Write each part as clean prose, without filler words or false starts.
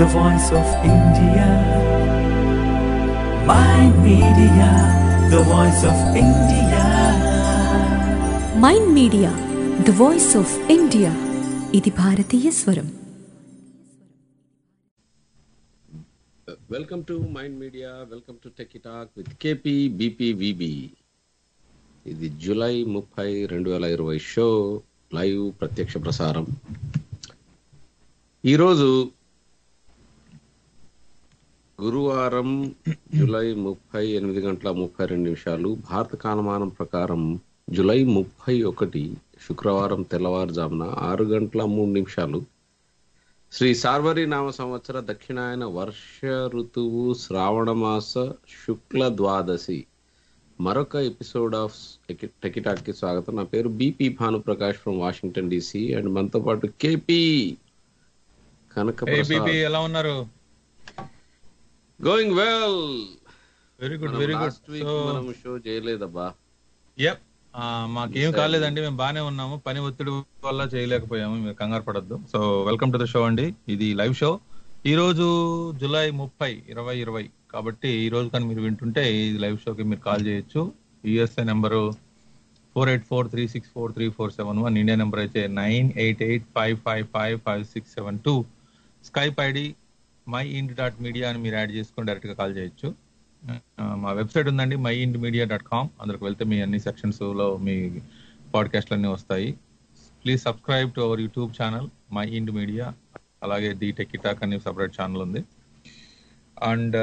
the voice of India. Mind Media, the voice of India. Mind media the voice of India. ఇది భారతీయ స్వరం. Welcome to mind media, welcome to tech talk with KP B P V B. ఇది July 30, 2020 show live ప్రత్యక్ష ప్రసారం. ఈరోజు గురువారం July 30 8:32 భారత కాలమానం ప్రకారం జూలై 31 శుక్రవారం తెల్లవారుజామున 6:03 శ్రీ సార్వరి నామ సంవత్సర దక్షిణాయన వర్ష ఋతువు శ్రావణమాస శుక్ల ద్వాదశి మరొక ఎపిసోడ్ ఆఫ్ టెకిటాక్ కి స్వాగతం. నా పేరు B P Bhanuprakash from Washington D C and మనతో పాటు కేపీ కనక. ఎలా ఉన్నారు? Going well, very good very good. మనం షో చేయలేదబ్బా. యప్, మాకేం కాలేదండి, మేము బానే ఉన్నాము. పని ఒత్తిడి వల్ల చేయలేకపోయాము, మీరు కంగారు పడద్దు. So welcome to the show అండి. ఇది లైవ్ షో. ఈ రోజు జూలై 30, 2020 కాబట్టి ఈ రోజు కానీ మీరు వింటుంటే ఈ లైవ్ షోకి మీరు కాల్ చేయొచ్చు. యుఎస్ఏ నెంబరు 484364347, ఇండియా నెంబర్ అయితే 9885555672. స్కైప్ ఐడి myint.media అని మీరు యాడ్ చేసుకొని డైరెక్ట్ గా కాల్ చేయొచ్చు. మా వెబ్సైట్ ఉందండి myintmedia.com. అందులోకి వెళ్తే మీ అన్ని సెక్షన్స్ లో మీ పాడ్కాస్ట్లు అన్ని వస్తాయి. Please subscribe to our YouTube channel myint media. అలాగే ది టెక్ టాక్ అని సపరేట్ ఛానల్ ఉంది. అండ్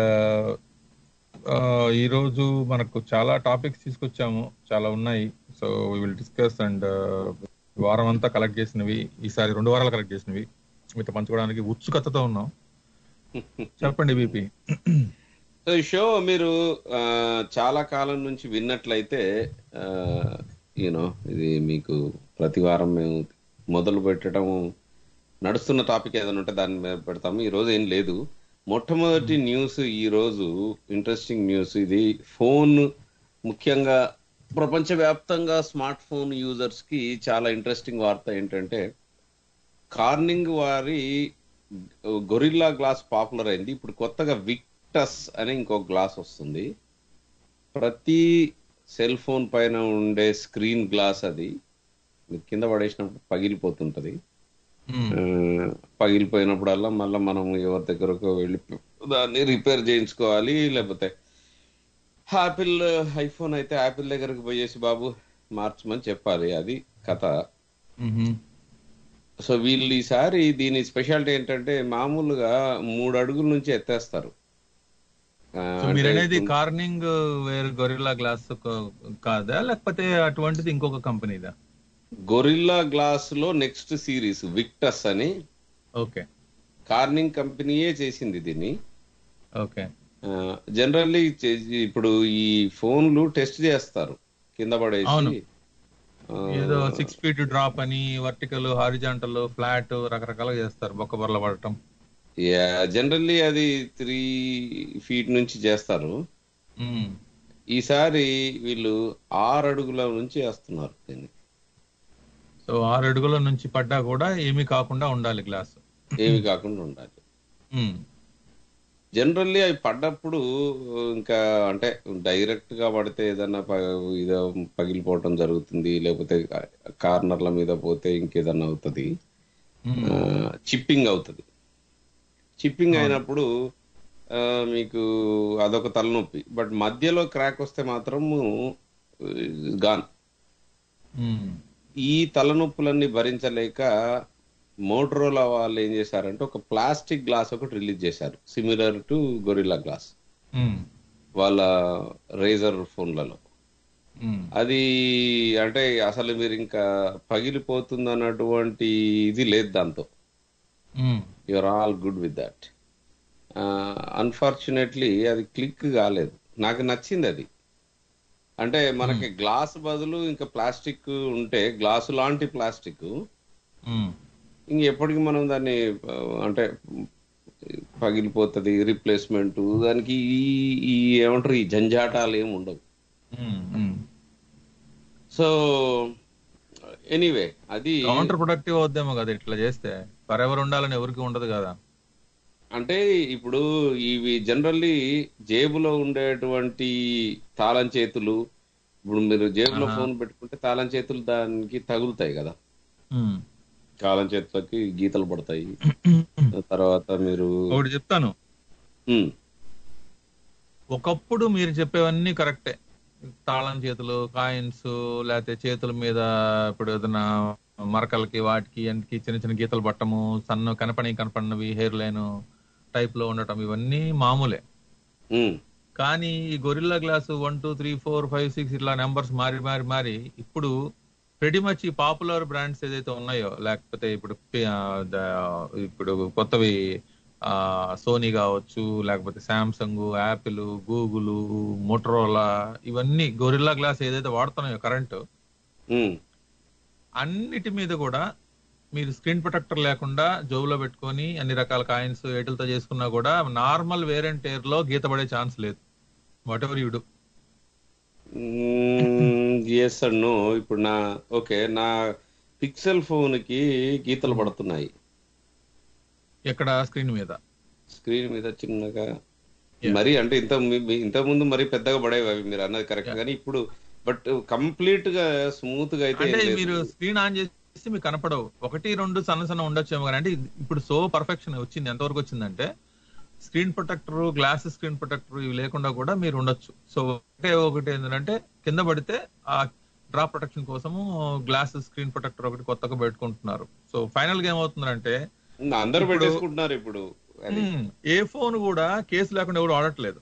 ఈరోజు మనకు చాలా టాపిక్స్ తీసుకొచ్చాము, చాలా ఉన్నాయి. So we will discuss. And వారం అంతా కలెక్ట్ చేసినవి, ఈసారి 2 వారాలు కలెక్ట్ చేసినవి మీతో పంచుకోవడానికి ఉత్సుకతతో ఉన్నాం. చెప్పండి బీపీ. సో ఈ షో మీరు చాలా కాలం నుంచి విన్నట్లయితే యూనో ఇది మీకు ప్రతి వారం మేము మొదలు పెట్టడం, నడుస్తున్న టాపిక్ ఏదైనా ఉంటే దాన్ని మీద పెడతాము. ఈ రోజు ఏం లేదు. మొట్టమొదటి న్యూస్ ఈ రోజు ఇంట్రెస్టింగ్ న్యూస్. ఇది ఫోన్, ముఖ్యంగా ప్రపంచవ్యాప్తంగా స్మార్ట్ ఫోన్ యూజర్స్ కి చాలా ఇంట్రెస్టింగ్ వార్త ఏంటంటే, కార్నింగ్ వారి గొరిల్లా గ్లాస్ పాపులర్ అయింది. ఇప్పుడు కొత్తగా విక్టస్ అనే ఇంకో గ్లాస్ వస్తుంది. ప్రతి సెల్ ఫోన్ పైన ఉండే స్క్రీన్ గ్లాస్ అది కింద పడేసినప్పుడు పగిలిపోతుంటది. పగిలిపోయినప్పుడల్లా మళ్ళీ మనం ఎవరి దగ్గరకు వెళ్ళి దాన్ని రిపేర్ చేయించుకోవాలి. లేకపోతే యాపిల్ ఐఫోన్ అయితే యాపిల్ దగ్గరకు పోయేసి బాబు మార్చమని చెప్పాలి. అది కథ. సో వీళ్ళు ఈసారి దీని స్పెషాలిటీ ఏంటంటే, మామూలుగా 3 అడుగుల నుంచి ఎత్తేస్తారు. మీరనేది కార్నింగ్ వేర్ గొరిల్లా గ్లాస్ కాదా, లేకపోతే అటువంటిది ఇంకొక కంపెనీదా? గొరిల్లా గ్లాస్ లో నెక్స్ట్ సిరీస్ విక్టస్ అని. ఓకే, కార్నింగ్ కంపెనీయే చేసింది దీన్ని. ఓకే, జనరల్లీ ఇప్పుడు ఈ ఫోన్లు టెస్ట్ చేస్తారు కింద పడేసి. ఏదో 6 feet డ్రాప్ అని, వర్టికల్, హారిజాంటల్, ఫ్లాట్ రకరకాలుగా చేస్తారు, బొక్క బొర్ల పడటం. జనరల్లీ అది 3 feet నుంచి చేస్తారు. ఈసారి వీళ్ళు 6 అడుగుల నుంచి వేస్తున్నారు దీన్ని. సో 6 అడుగుల నుంచి పడ్డా కూడా ఏమీ కాకుండా ఉండాలి, గ్లాస్ ఏమీ కాకుండా ఉండాలి. జనరల్లీ అవి పడ్డప్పుడు ఇంకా అంటే డైరెక్ట్ గా పడితే ఏదన్నా ఇదో పగిలిపోవటం జరుగుతుంది, లేకపోతే కార్నర్ల మీద పోతే ఇంకేదన్నా అవుతుంది, చిప్పింగ్ అవుతుంది. చిప్పింగ్ అయినప్పుడు మీకు అదొక తలనొప్పి. బట్ మధ్యలో క్రాక్ వస్తే మాత్రం గాన్. ఈ తలనొప్పులన్నీ భరించలేక మోటరోలా వాళ్ళు ఏం చేశారంటే ఒక ప్లాస్టిక్ గ్లాస్ ఒకటి రిలీజ్ చేశారు, సిమిలర్ టు గొరిల్లా గ్లాస్ వాళ్ళ రేజర్ ఫోన్లలో. అది అంటే అసలు మీరు ఇంకా పగిలిపోతుంది అన్నటువంటి ఇది లేదు దాంతో. You're all good with that. Unfortunately అది క్లిక్ కాలేదు. నాకు నచ్చింది అది. అంటే మనకి గ్లాస్ బదులు ఇంకా ప్లాస్టిక్ ఉంటే, గ్లాసు లాంటి ప్లాస్టిక్ ఇంక ఎప్పటికీ మనం దాన్ని అంటే పగిలిపోతుంది, రీప్లేస్మెంట్, దానికి ఈ ఏమంటారు ఈ జంజాటాలు ఏమి ఉండవు. సో ఎనీవే అది కౌంటర్ ప్రొడక్టివ్ అవుద్దేమో కదా ఇట్లా చేస్తే. ఫర్ ఎవర్ ఉండాలని ఎవరికి ఉండదు కదా. అంటే ఇప్పుడు ఇవి జనరల్లీ జేబులో ఉండేటువంటి తాళం చేతులు, ఇప్పుడు మీరు జేబులో ఫోన్ పెట్టుకుంటే తాళం చేతులు దానికి తగులుతాయి కదా, తాళం చేతులకి గీతలు పడతాయి. తర్వాత మీరు ఒకటి చెప్తాను, ఒకప్పుడు మీరు చెప్పేవన్నీ కరెక్టే. తాళం చేతులు, కాయిన్స్, లేకపోతే చేతుల మీద ఇప్పుడు ఏదైనా మరకలకి వాటికి అన్నికి చిన్న చిన్న గీతలు పట్టము, సన్న కనపడినవి హెయిర్ లైన్ టైప్ లో ఉండటం, ఇవన్నీ మామూలే. కానీ ఈ గొరిల్లా గ్లాస్ 1 2 3 4 5 6 ఇట్లా నెంబర్స్ మారి ఇప్పుడు ప్రెటీ మచ్ ఈ పాపులర్ బ్రాండ్స్ ఏదైతే ఉన్నాయో, లేకపోతే ఇప్పుడు కొత్తవి సోనీ కావచ్చు, లేకపోతే శాంసంగ్, యాపిల్, గూగుల్, మోటరోలా, ఇవన్నీ గొరిల్లా గ్లాస్ ఏదైతే వాడుతున్నాయో కరెంటు, అన్నిటి మీద కూడా మీరు స్క్రీన్ ప్రొటెక్టర్ లేకుండా జోబులో పెట్టుకొని అన్ని రకాల కాయిన్స్ ఏటిలతో చేసుకున్నా కూడా నార్మల్ వేర్ అండ్ టేర్ లో గీత పడే ఛాన్స్ లేదు. Whatever you do. Yes and no. ఇప్పుడు నా పిక్సెల్ ఫోన్ కి గీతలు పడుతున్నాయి. ఎక్కడ? స్క్రీన్ మీద చిన్నగా. మరి అంటే ఇంత ముందు మరి పెద్దగా పడేవి అవి, మీరు అన్నది కరెక్ట్. కానీ ఇప్పుడు బట్ కంప్లీట్ గా స్మూత్ గా అయితే మీరు స్క్రీన్ ఆన్ చేసి మీకు కనపడవు. 1 2 సన్న ఉండొచ్చేమో కానీ, అంటే ఇప్పుడు సో పర్ఫెక్షన్ వచ్చింది. ఎంతవరకు వచ్చిందంటే screen protector, glass screen protector ఇవి లేకుండా కూడా మీరు ఉండొచ్చు. సో ఒకటి ఏంటంటే కింద పడితే ఆ డ్రాప్ ప్రొటెక్షన్ కోసము గ్లాస్ స్క్రీన్ ప్రొటెక్టర్ ఒకటి కొత్తగా పెట్టుకుంటున్నారు. సో ఫైనల్ గా ఏమవుతుందంటే అందరూ పెట్టేసుకుంటున్నారు. ఇప్పుడు ఏ ఫోన్ కూడా కేసు లేకుండా ఎవరు ఆడట్లేదు,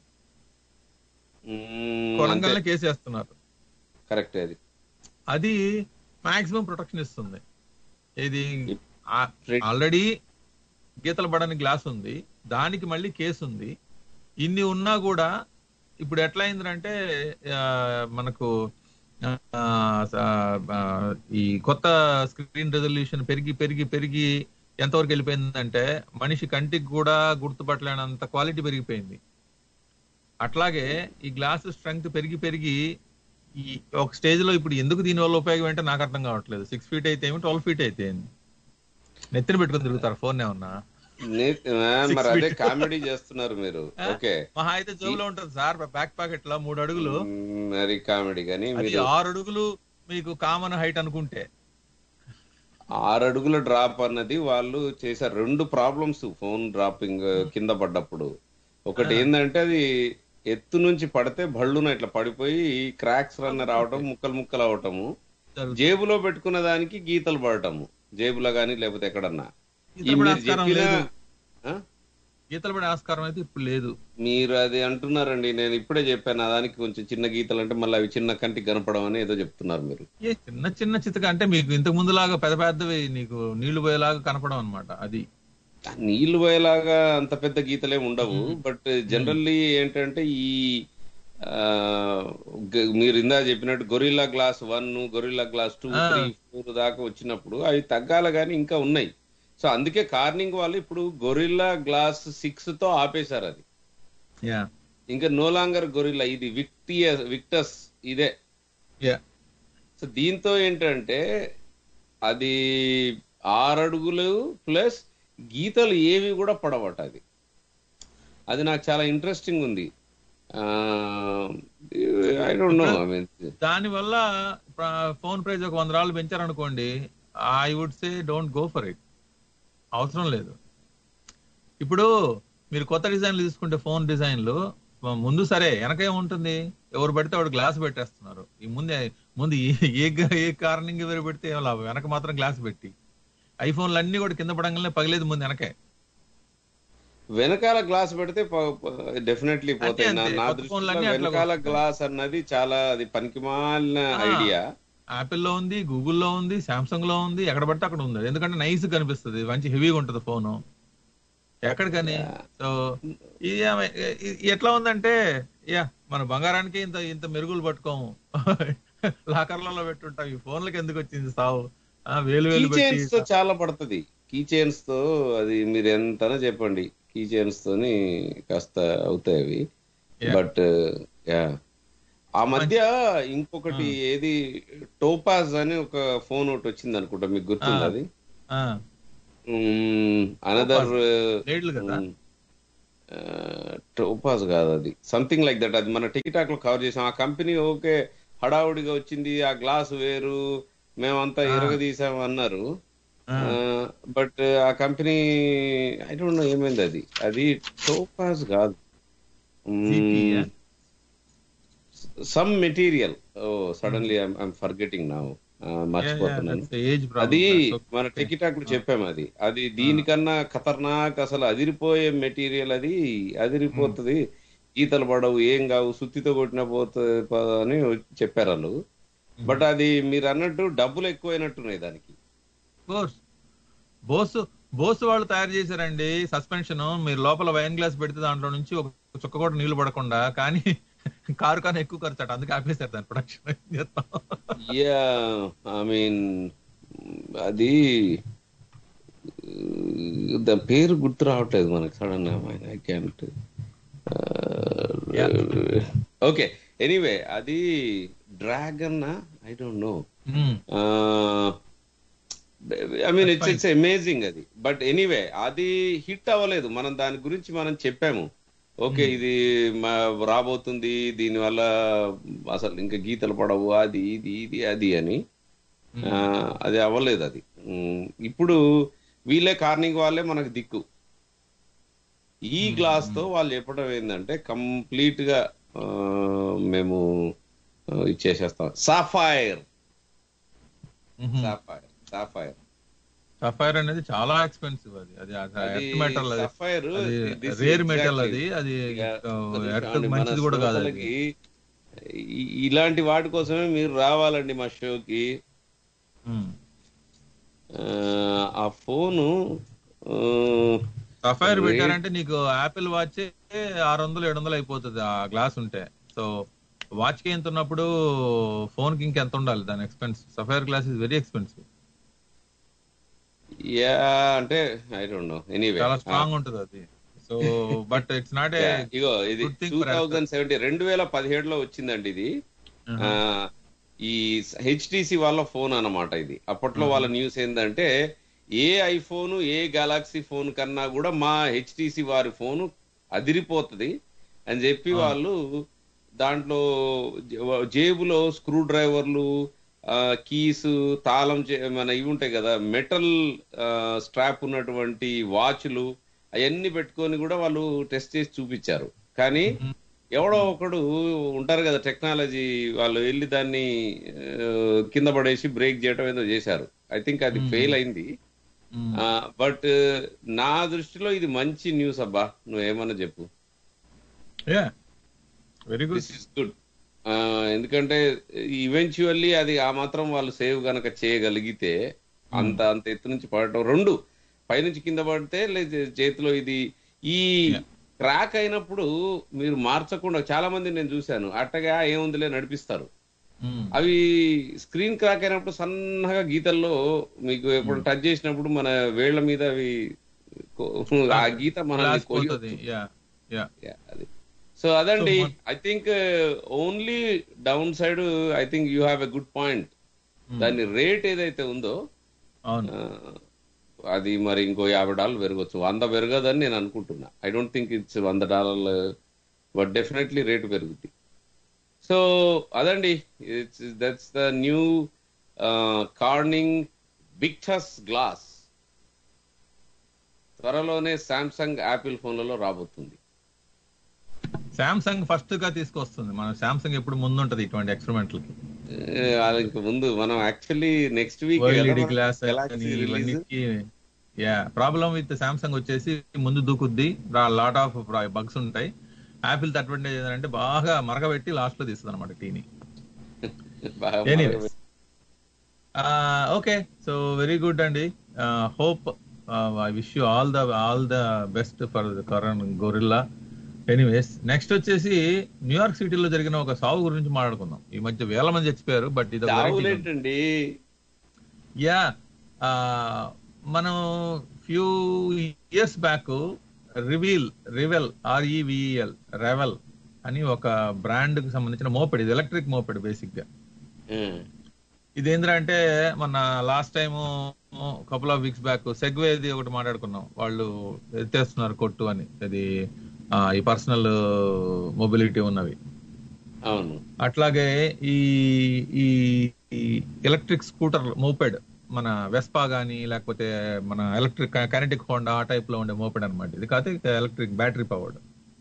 కొలంగానే కేసు వేస్తున్నారు. కరెక్ట్. అది మాక్సిమం ప్రొటెక్షన్ ఇస్తుంది. ఇది ఆల్రెడీ గీతలు పడని గ్లాస్ ఉంది, దానికి మళ్ళీ కేసు ఉంది. ఇన్ని ఉన్నా కూడా ఇప్పుడు ఎట్లా అయిందంటే మనకు ఈ కొత్త స్క్రీన్ రెజల్యూషన్ పెరిగి ఎంతవరకు వెళ్ళిపోయిందంటే మనిషి కంటికి కూడా గుర్తుపట్టలేనంత క్వాలిటీ పెరిగిపోయింది. అట్లాగే ఈ గ్లాస్ స్ట్రెంగ్త్ పెరిగి ఈ ఒక స్టేజ్ లో ఇప్పుడు ఎందుకు దీని వల్ల ఉపయోగం అంటే నాకు అర్థం కావట్లేదు. 6 feet అయితే ఏమి, 12 feet అయితే నెత్తిన పెట్టుకుని తిరుగుతారు ఫోన్ ఏమన్నా. మరి అదే కామెడీ చేస్తున్నారు మీరు. ఓకే, మహా అయితే జోబులో ఉంటుంది సార్, బ్యాక్ పాకెట్ లో 3 అడుగులు. మరి కామెడీ. కానీ 6 అడుగులు మీకు కామన్ హైట్ అనుకుంటే 6 అడుగుల డ్రాప్ అన్నది వాళ్ళు చేశారు. 2 ప్రాబ్లమ్స్ ఫోన్ డ్రాపింగ్ కింద పడ్డప్పుడు. ఒకటి ఏంటంటే అది ఎత్తు నుంచి పడితే భళ్ళున ఇట్లా పడిపోయి క్రాక్స్ రన్ రావటం, ముక్కలు అవటము, జేబులో పెట్టుకున్న దానికి గీతలు పడటము, జేబులో గానీ లేకపోతే ఎక్కడన్నా. గీతలు పడే ఆస్కారం అయితే ఇప్పుడు లేదు. మీరు అది అంటున్నారండి, నేను ఇప్పుడే చెప్పాను. దానికి కొంచెం చిన్న గీతలు అంటే మళ్ళీ అవి చిన్న కంటికి కనపడం అని ఏదో చెప్తున్నారు మీరు. చిన్న చిత్తగా అంటే మీకు ఇంతకు ముందు లాగా పెద్దవి నీకు నీళ్లు పోయేలాగా కనపడం అనమాట. అది నీళ్లు పోయేలాగా అంత పెద్ద గీతలే ఉండవు. బట్ జనరల్లీ ఏంటంటే ఈ మీరు ఇందా చెప్పినట్టు గొరిల్లా గ్లాస్ 1, గొరిల్లా గ్లాస్ 2, 3, 4 దాకా వచ్చినప్పుడు అవి తగ్గాల గానీ ఇంకా ఉన్నాయి. సో అందుకే కార్నింగ్ వాళ్ళు ఇప్పుడు గొరిల్లా గ్లాస్ 6 తో ఆపేశారు. అది ఇంకా నో లాంగర్ గొరిల్లా, ఇది విక్టస్ ఇదే. సో దీంతో ఏంటంటే అది 6 అడుగులు ప్లస్ గీతలు ఏవి కూడా పడవట. అది నాకు చాలా ఇంట్రెస్టింగ్ ఉంది. I don't know. దాని వల్ల ఫోన్ ప్రైస్ ఒక $100 పెంచారనుకోండి, I would say don't go for it. అవసరం లేదు. ఇప్పుడు మీరు కొత్త డిజైన్లు తీసుకుంటే ఫోన్ డిజైన్లు ముందు సరే, వెనక ఏముంటుంది, ఎవరు పెడితే వాడు గ్లాస్ పెట్టేస్తున్నారు. ఈ ముందు ఏ కారణంగా ఎవరు పెడితే ఏం లాభం, వెనక మాత్రం గ్లాస్ పెట్టి. ఐఫోన్లు అన్ని కూడా కింద పడంగానే పగిలేదు ముందు వెనకే. వెనకాల గ్లాస్ పెడితే డెఫినెట్లీ పోతాయి. నా దృష్టిలో వెనకాల గ్లాస్ అన్నది చాలా అది పనికిమాలిన ఐడియా. యాపిల్ లో ఉంది, గూగుల్లో ఉంది, శాంసంగ్ లో ఉంది, ఎక్కడ పడితే అక్కడ ఉంది. ఎందుకంటే నైస్ కనిపిస్తుంది, మంచి హెవీగా ఉంటుంది ఫోను ఎక్కడికని. సో ఎట్లా ఉందంటే మన బంగారానికి ఇంత మెరుగులు పట్టుకోము, లాకర్లలో పెట్టుంటాం. ఈ ఫోన్లకి ఎందుకు వచ్చింది సావు? వేలు తో చాలా పడుతుంది. కీ చైన్స్ తో అది మీరు ఎంతనా చెప్పండి, కీ చైన్స్ తోని కాస్త అవుతాయి అవి. బట్ ఆ మధ్య ఇంకొకటి ఏది టోపాజ్ అని ఒక ఫోన్ ఒకటి వచ్చింది అనుకుంటా, మీకు గుర్తుంది? అది అనదర్ టోపాజ్ కాదు, అది సంథింగ్ లైక్ దట్. అది మన టిక్టాక్ లో కవర్ చేసాం. ఆ కంపెనీ ఓకే హడావుడిగా వచ్చింది, ఆ గ్లాస్ వేరు, మేమంతా ఇరగదీసాం అన్నారు. బట్ ఆ కంపెనీ ఐ డోంట్ నో ఏమైంది. అది టోపాజ్ కాదు, some material. Suddenly I'm forgetting now, మర్చిపోతున్నాను. అది మన టిక్టాక్ లో చెప్పాము. అది దీనికన్నా ఖతర్నాక్, అసలు అదిరిపోయే మెటీరియల్. అది అదిరిపోతుంది, ఈతలు పడవు, ఏం కావు, సుత్తితో కొట్టిన పోతుంది అని చెప్పారు వాళ్ళు. బట్ అది మీరు అన్నట్టు డబ్బులు ఎక్కువైనట్టున్నాయి దానికి. బోస్ వాళ్ళు తయారు చేశారండి సస్పెన్షన్. మీరు లోపల వైన్ గ్లాస్ పెడితే దాంట్లో నుంచి ఒక చుక్క కూడా నీళ్లు పడకుండా, కానీ కారు కన్నా ఎక్కువ ఖర్చు అట, అందుకే ఆపేశారు దాని ప్రొడక్షన్. ఐ మీన్ అది దాని పేరు గుర్తు రావట్లేదు మనకు సడన్ గా. I can't. ఓకే, ఎనీవే అది dragon, I don't know. I mean it's amazing అది. బట్ ఎనీవే అది హిట్ అవ్వలేదు. మనం దాని గురించి మనం చెప్పాము, ఓకే ఇది రాబోతుంది, దీనివల్ల అసలు ఇంకా గీతలు పడవు, అది ఇది ఇది అది అని. అది అవ్వలేదు అది. ఇప్పుడు వీళ్ళే కార్నింగ్ వాళ్ళే మనకు దిక్కు. ఈ గ్లాస్ తో వాళ్ళు చెప్పడం ఏంటంటే కంప్లీట్ గా మేము ఇచ్చేసేస్తాం. సాఫైర్ అనేది చాలా ఎక్స్పెన్సివ్. అది మెటల్, రేర్ మెటల్. అది మంచిది కూడా కాదు. ఇలాంటి వాటి కోసమే మీరు రావాలండి మా షోకి. ఆ ఫోను సఫైర్ పెట్టారంటే నీకు యాపిల్ వాచ్ 600-700 అయిపోతుంది ఆ గ్లాస్ ఉంటే. సో వాచ్ కి ఎంత ఉన్నప్పుడు ఫోన్ కి ఇంకెంత ఉండాలి దాని expense. Sapphire glass is very expensive. అంటే ఐ డోంట్ నో, ఎనీవే చాలా స్ట్రాంగ్ ఉంటుంది అది. So but it's not a ego ఇది 2017లో వచ్చిందండి ఇది. ఈ హెచ్టిసి వాళ్ళ ఫోన్ అన్నమాట ఇది. అప్పట్లో వాళ్ళ న్యూస్ ఏంటంటే a iPhone a galaxy phone కన్నా కూడా మా హెచ్టిసి వారి ఫోను అదిరిపోతుంది అని చెప్పి వాళ్ళు దాంట్లో జేబులో స్క్రూ డ్రైవర్లు, కీస్, తాళం మన ఇవి ఉంటాయి కదా, మెటల్ స్ట్రాప్ ఉన్నటువంటి వాచ్లు అవన్నీ పెట్టుకొని కూడా వాళ్ళు టెస్ట్ చేసి చూపించారు. కానీ ఎవడో ఒకడు ఉంటారు కదా టెక్నాలజీ వాళ్ళు, వెళ్ళి దాన్ని కింద పడేసి బ్రేక్ చేయడం ఏదో చేశారు. ఐ థింక్ అది ఫెయిల్ అయింది. బట్ నా దృష్టిలో ఇది మంచి న్యూస్ అబ్బా, నువ్వేమన్నా చెప్పు. Very good, this is good. ఎందుకంటే ఈవెన్చువల్లీ అది ఆ మాత్రం వాళ్ళు సేవ్ గనక చేయగలిగితే, అంత ఎత్తు నుంచి పడటం, 2 పైనుంచి కింద పడితే లేదు చేతిలో ఇది ఈ క్రాక్ అయినప్పుడు మీరు మార్చకుండా, చాలా మంది నేను చూశాను అట్టగా ఏముందిలే నడిపిస్తారు. అవి స్క్రీన్ క్రాక్ అయినప్పుడు సన్నగా గీతల్లో మీకు ఎప్పుడు టచ్ చేసినప్పుడు మన వేళ్ల మీద అవి ఆ గీత మనల్ని కొయ్యొచ్చు. అది సో అదండి. I think only down side I think you have a good point. దాని రేట్ ఏదైతే ఉందో అది మరి ఇంకో $50 పెరగచ్చు. 100 పెరగదని నేను అనుకుంటున్నా. ఐ డోంట్ థింక్ ఇట్స్ $100, బట్ డెఫినెట్లీ రేటు పెరుగుద్ది. సో అదండి, that's the new Corning Victus glass. త్వరలోనే సామ్సంగ్, యాపిల్ ఫోన్లలో రాబోతుంది. సామ్సంగ్ ఫస్ట్ గా తీసుకొస్తుంది. మన సామ్సంగ్ ఎప్పుడు ముందు ఉంటది ఇటువంటి ఎక్స్పెరిమెంట్లకి. ఇంకా ముందు మనం actually next week problem with Samsung వచ్చేసి ముందు దూకుద్ది, లాట్ ఆఫ్ బగ్స్ ఉంటాయి. యాపిల్ అడ్వాంటేజ్ ఏంటంటే బాగా మరగబెట్టి లాస్ట్ లో తీస్తుంది అనమాట టీని. ఓకే, సో వెరీ గుడ్ అండి. Hope I wish you all the best for the current gorilla. Anyways, next వచ్చేసి న్యూయార్క్ సిటీలో జరిగిన ఒక సావు గురించి మాట్లాడుకుందాం. ఈ మధ్య వేల మంది చచ్చిపోయారు, బట్ ఇది మనం few years back revel revel అని ఒక బ్రాండ్ కు సంబంధించిన మోపెడ్, ఇది ఎలక్ట్రిక్ మోపెడ్ బేసిక్ గా. ఇదేంద్రా అంటే మన last time couple of weeks back సెగ్వేది ఒకటి మాట్లాడుకున్నాం. వాళ్ళు ఎత్తేస్తున్నారు కొట్టు అని, అది ఈ పర్సనల్ మొబిలిటీ ఉన్నవి. అవును. అట్లాగే ఈ ఈ ఎలక్ట్రిక్ స్కూటర్ మోపెడ్, మన వెస్పా గానీ లేకపోతే మన ఎలక్ట్రిక్ కైనెటిక్ హోండా ఆ టైప్ లో ఉండే మోపెడ్ అనమాట ఇది. కాకపోతే electric battery powered,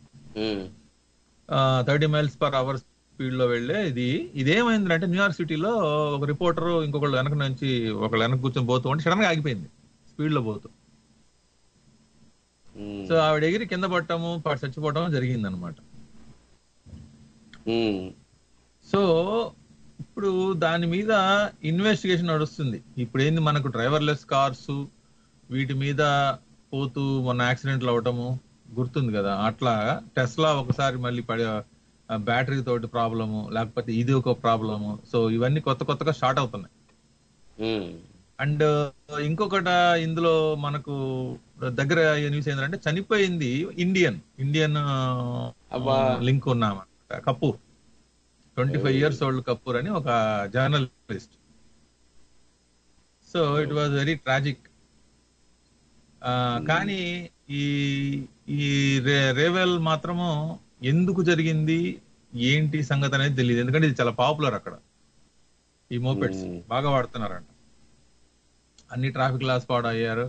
30 mph speed లో వెళ్లే ఇదేమైందంటే న్యూయార్క్ సిటీలో ఒక రిపోర్టర్ ఇంకొకళ్ళు వెనక నుంచి ఒకళ్ళు వెనక కూర్చొని పోతూ ఉంటే సడన్ గా ఆగిపోయింది స్పీడ్ లో పోతూ. సో ఆవిడ ఎగిరి కింద పట్టము చచ్చిపోవటం జరిగింది అనమాట. సో ఇప్పుడు దాని మీద ఇన్వెస్టిగేషన్ నడుస్తుంది. ఇప్పుడు ఏంది, మనకు డ్రైవర్లెస్ కార్స్ వీటి మీద పోతూ మొన్న యాక్సిడెంట్లు అవటము గుర్తుంది కదా. అట్లా టెస్లా ఒకసారి మళ్ళీ బ్యాటరీ తోటి ప్రాబ్లము, లేకపోతే ఇది ఒక ప్రాబ్లము. సో ఇవన్నీ కొత్తగా స్టార్ట్ అవుతున్నాయి. అండ్ ఇంకొకట ఇందులో మనకు దగ్గర న్యూస్ ఏంటంటే చనిపోయింది ఇండియన్ లింక్ ఉన్నామన్నమాట. కపూర్, 25 years old కపూర్ అని ఒక journalist. So it was very tragic. కానీ ఈ రేవెల్ మాత్రము ఎందుకు జరిగింది ఏంటి సంగతి అనేది తెలియదు. ఎందుకంటే ఇది చాలా పాపులర్ అక్కడ. ఈ మోపెడ్స్ బాగా వాడుతున్నారంట. అన్ని ట్రాఫిక్ లాస్ పాడయ్యారు.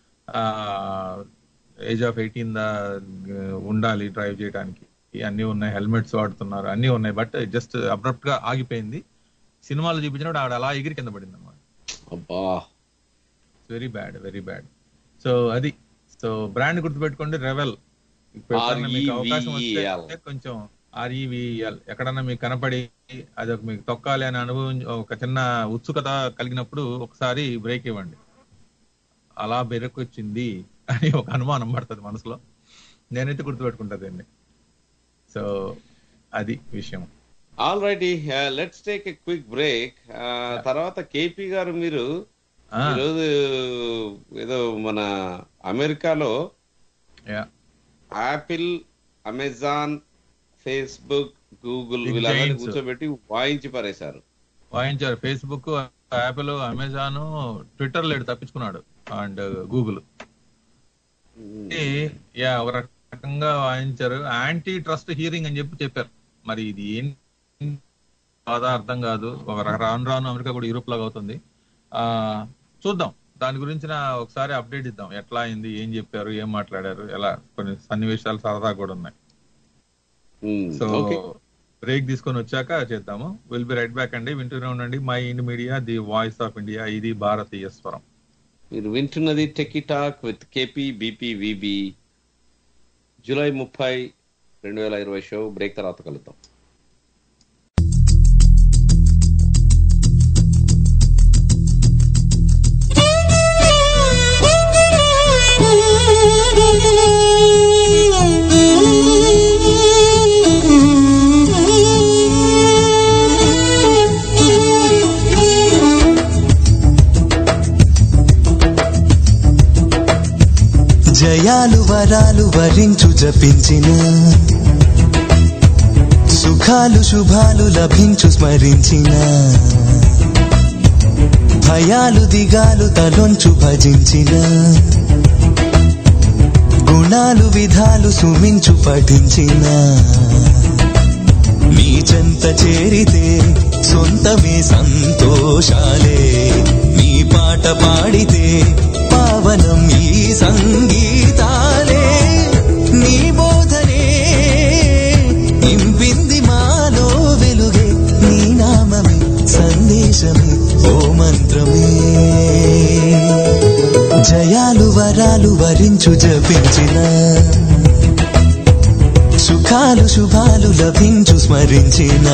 ఏజ్ ఆఫ్ 18 ఉండాలి డ్రైవ్ చేయడానికి, అన్ని ఉన్నాయి. హెల్మెట్స్ వాడుతున్నారు, అన్ని ఉన్నాయి. బట్ జస్ట్ అబ్రప్ట్ గా ఆగిపోయింది. సినిమాలో చూపించినప్పుడు ఆవిడ అలా ఎగిరి కింద పడింది అనమాట. Very bad, very bad. So అది, సో బ్రాండ్ గుర్తుపెట్టుకోండి, రెవెల్. మీకు అవకాశం వస్తే కొంచెం REVEL ఎక్కడన్నా మీకు కనపడి అది ఒక మీకు తొక్కాలి అని అనుభవం, ఒక చిన్న ఉత్సుకత కలిగినప్పుడు ఒకసారి బ్రేక్ ఇవ్వండి. అలా బ్రేక్ వచ్చింది అని ఒక అనుమానం పడుతుంది మనసులో. నేనైతే గుర్తుపెట్టుకుంటా దీన్ని. సో అది విషయం. All right, let's take a quick break. తర్వాత కేపీ గారు, మీరు ఈరోజు ఏదో మన అమెరికాలో యాపిల్, అమెజాన్, ఫేస్బుక్, గూగుల్ వీళ్ళందరినీ కూర్చోబెట్టి వాయించారు. ఫేస్బుక్, యాపిల్, అమెజాన్, ట్విట్టర్ లేడు తప్పించుకున్నాడు, అండ్ గూగుల్ ఒక రకంగా వాయించారు. యాంటీ ట్రస్ట్ హియరింగ్ అని చెప్పారు. మరి ఇది ఏం కాదా అర్థం కాదు. ఒక రాను అమెరికా కూడా యూరోప్ లాగా అవుతుంది. చూద్దాం, దాని గురించి ఒకసారి అప్డేట్ ఇద్దాం. ఎట్లా అయింది, ఏం చెప్పారు, ఏం మాట్లాడారు, ఎలా కొన్ని సన్నివేశాలు సరదా కూడా ఉన్నాయి. సో బ్రేక్ తీసుకొని వచ్చాక చేద్దాము. విల్ బి రైట్ బ్యాక్ అండి. వింటూనే ఉండండి Mind Media, the voice of India. ఇది భారతీయ స్వరం. మీరు వింటున్నది techie talk with KP BPVB. July 30, 2020 show. Break తర్వాత కలుద్దాం. జయాలు వరాలు వరించు జపించిన, సుఖాలు శుభాలు లభించు స్మరించిన, భయాలు దిగాలు తలొంచు భజించిన, గుణాలు విధాలు సుమించు పఠించిన, నీ చెంత చేరితే సొంతమే సంతోషాలే, నీ పాట పాడితే పావనం ఈ సంగీతాలే, నీ బోధనే ఇంపింది మాలో వెలుగే, నీ నామమే సందేశమే ఓ మంత్రమే. జయాలు వరాలు వరించు జపించిన, సుఖాలు శుభాలు లభించు స్మరించిన,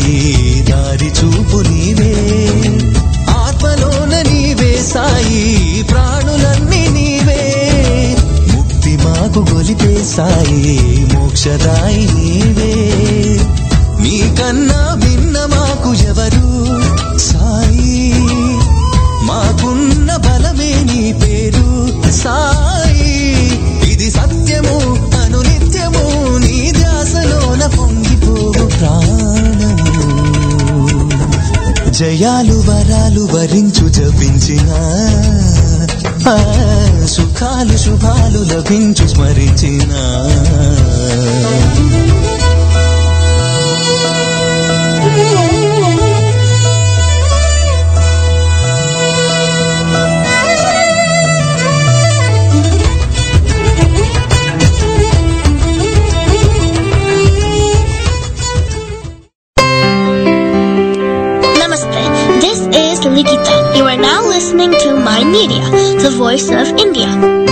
సాయి దారి చూపు నీవే, ఆత్మలోన నీవే సాయి ప్రాణులన్నీ నీవే, ముక్తి మాకు గొలిపే సాయి మోక్షదాయి నీవే, నీకన్నా భిన్న మాకు ఎవరు సాయి, మాకున్న బలమే నీ పేరు సాయి, ఇది సత్యము అనునిత్యము నీ ధ్యాసలోన పొంగిపోవు ప్రాణము, జయాలు వరాలు వరించు జపించిన, సుఖాలు శుభాలు లభించు స్మరించిన. Likita. You are now listening to Mind Media, the voice of India.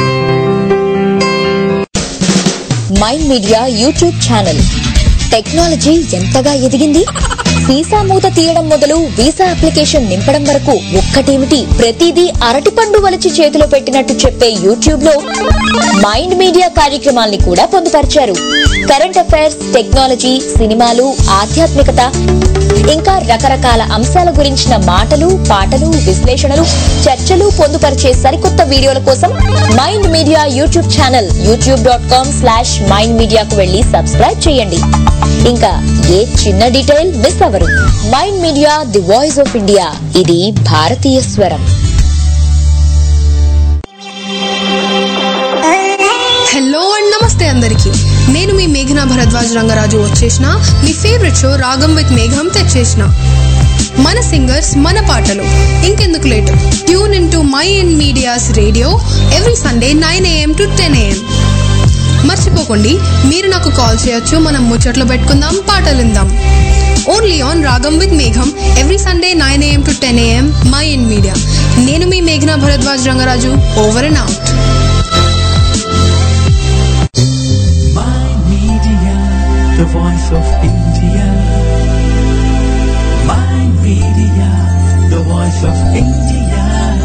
Mind Media YouTube channel. Technology ఎంతగా ఎదిగింది? వీసా మూత తీయడం మొదలు వీసా అప్లికేషన్ నింపడం వరకు ఒక్కటేమిటి, ప్రతిదీ అరటిపండు వలిచి చేతిలో పెట్టినట్టు చెప్పే యూట్యూబ్ లో మైండ్ మీడియా కార్యక్రమాల్ని కూడా పొందుపరిచారు. కరెంట్ అఫైర్స్, టెక్నాలజీ, సినిమాలు, ఆధ్యాత్మికత, ఇంకా రకరకాల అంశాల గురించిన మాటలు, పాటలు, విశ్లేషణలు, చర్చలు పొందుపరిచే సరికొత్త వీడియోల కోసం mind media YouTube channel youtube.com/mindmedia కు వెళ్లి సబ్స్క్రైబ్ చేయండి. ఇంకా ఏ చిన్న డీటెయిల్ మిస్ అవ్వరు. Mind Media, the voice of India. ఇది భారతీయ స్వరం. హలో అండ్ నమస్తే అందరికి. నేను మీ మేఘనా భరద్వాజ్ రంగరాజు వచ్చేసిన మీ ఫేవరెట్ షో రాగం విత్ మేఘం తెచ్చేసిన. మన సింగర్స్, మన పాటలు, ఇంకెందుకు late, tune in to Mind Media's radio every Sunday 9 AM to 10 AM. మర్చిపోకండి, మీరు నాకు కాల్ చేయొచ్చు. మనం ముచ్చట్లు పెట్టుకుందాం, పాటలు విందాం. ఓన్లీ ఆన్ రాగం విత్ మేఘం every Sunday 9 AM to 10 AM Mind Media. నేను మీ మేఘనా Bharadwaj Rangaraju. Over and out. The voice of India. Mind Media, the voice of India.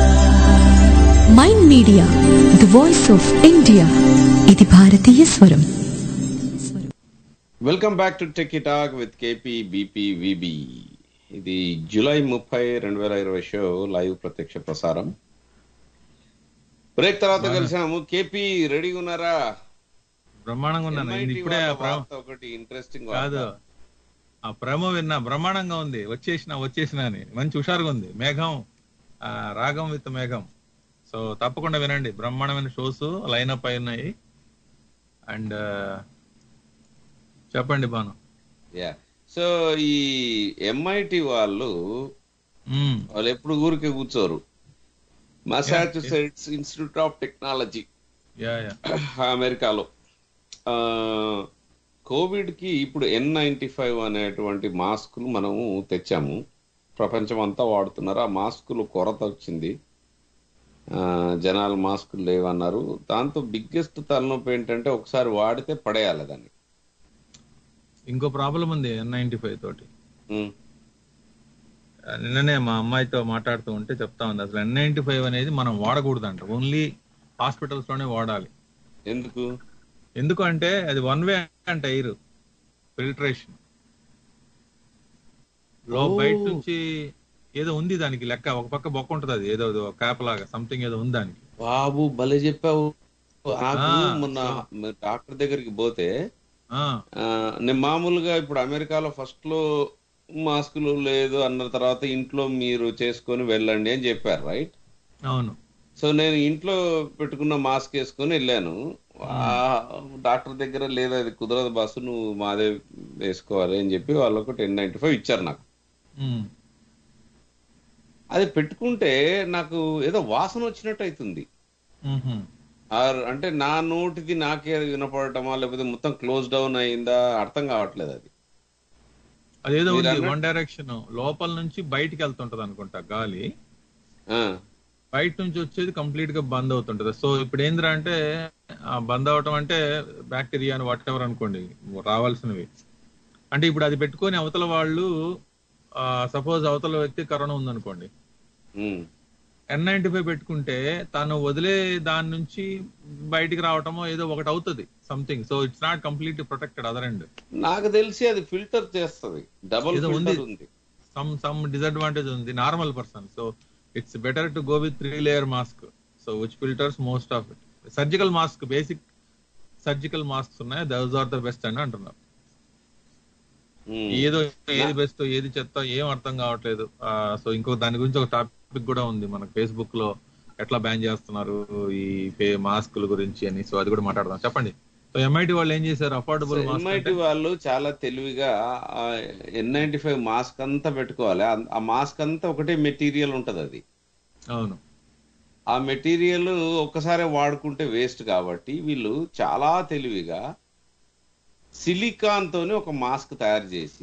Mind Media, the voice of India. ఇది భారతీయ స్వరం. Welcome back to tech talk with KP BP VB. ఇది July 30, 2020 show live ప్రత్యక్ష ప్రసారం. Break తర్వాత కలిసాము. KP రెడీగా ఉన్నారా? బ్రహ్మాండంగా ఉన్నాను. ఇప్పుడే ఒకటి ఇంట్రెస్టింగ్ కాదు, ఆ ప్రేమ విన్నా, బ్రహ్మాండంగా ఉంది. వచ్చేసిన అని మంచి హుషారుగా ఉంది. మేఘం, రాగం విత్ మేఘం. సో తప్పకుండా వినండి. బ్రహ్మాండమైన షోస్ లైనప్ అయి ఉన్నాయి. అండ్ చెప్పండి బాను. సో ఈ MIT వాళ్ళు ఎప్పుడు ఊరికే కూర్చోరు. మసాచుసెట్స్ ఇన్స్టిట్యూట్ ఆఫ్ టెక్నాలజీ అమెరికాలో కోవిడ్ కి ఇప్పుడు N95 అనేటువంటి మాస్కులు మనము తెచ్చాము. ప్రపంచం అంతా వాడుతున్నారు. ఆ మాస్కులు కొరత వచ్చింది, జనాలు మాస్కులు లేవన్నారు. దాంతో బిగ్గెస్ట్ తలనొప్పి ఏంటంటే ఒకసారి వాడితే పడేయాలి దాన్ని. ఇంకో ప్రాబ్లం ఉంది N95 తోటి. నిన్ననే మా అమ్మాయితో మాట్లాడుతూ ఉంటే చెప్తా ఉంది, అసలు N95 అనేది మనం వాడకూడదంట. ఓన్లీ హాస్పిటల్స్ లోనే వాడాలి. ఎందుకు అంటే అది 1 way అంట ఎయిర్ ఫిల్టరేషన్. బయట నుంచి ఏదో ఉంది దానికి లెక్క. ఒక పక్క బొక్క ఉంటది, అది ఏదో క్యాప్ లాగా సంథింగ్ ఏదో ఉంది దానికి. బాబు భలే చెప్పావు. మొన్న డాక్టర్ దగ్గరికి పోతే నేను మామూలుగా ఇప్పుడు అమెరికాలో ఫస్ట్ లో మాస్కులు లేదు అన్న తర్వాత ఇంట్లో మీరు చేసుకొని వెళ్ళండి అని చెప్పారు, రైట్? అవును. సో నేను ఇంట్లో పెట్టుకున్న మాస్క్ వేసుకొని వెళ్ళాను. డాక్టర్ దగ్గర లేదు, అది కుదరదు బాసు, నువ్వు మాదే వేసుకోవాలి అని చెప్పి వాళ్ళు ఒక N95 ఇచ్చారు నాకు. అది పెట్టుకుంటే నాకు ఏదో వాసన వచ్చినట్టు అవుతుంది. అంటే నా నోటిది నాకే వినపడటమా లేకపోతే మొత్తం క్లోజ్ డౌన్ అయిందా అర్థం కావట్లేదు. అది అదేదో వన్ డైరెక్షన్ లోపల నుంచి బయటికి వెళ్తుంటది అనుకుంటా గాలి. బయట నుంచి వచ్చేది కంప్లీట్ గా బంద్ అవుతుంటది. సో ఇప్పుడు ఏంద్రా అంటే బంద్ అవటం అంటే బ్యాక్టీరియా అని వాట్ ఎవర్ అనుకోండి రావాల్సినవి. అంటే ఇప్పుడు అది పెట్టుకొని అవతల వాళ్ళు సపోజ్ అవతల వ్యక్తి కరోనా ఉందనుకోండి, N95 పెట్టుకుంటే తను వదిలే దాని నుంచి బయటికి రావటమో ఏదో ఒకటి అవుతుంది something. So it's not completely protected other end. నాకు తెలిసి అది ఫిల్టర్ చేస్తుంది, డబుల్ ఫిల్టర్ ఉంది. సమ్ డిసడ్వాంటేజ్ ఉంది normal person. So it's better to go with 3-layer mask. So which filters most of it. Surgical mask, basic surgical masks ఉన్నాయి, those are the best అని అంటున్నారు. ఏది బెస్ట్ ఏది చెత్త ఏం అర్థం కావట్లేదు. సో ఇంకో దాని గురించి ఒక టాపిక్ కూడా ఉంది మనకు ఫేస్బుక్ లో, ఎట్లా బ్యాన్ చేస్తున్నారు ఈ మాస్కుల గురించి అని. సో అది కూడా మాట్లాడదాం. చెప్పండి. సో MIT వాళ్ళు ఏం చేశారు? అఫోర్డబుల్ MIT వాళ్ళు చాలా తెలివిగా N95 మాస్క్ అంతా పెట్టుకోవాలి. ఆ మాస్క్ అంతా ఒకటే మెటీరియల్ ఉంటది అది. అవును. ఆ మెటీరియల్ ఒక్కసారి వాడుకుంటే వేస్ట్ కాబట్టి వీళ్ళు చాలా తెలివిగా సిలికాన్ తోని ఒక మాస్క్ తయారు చేసి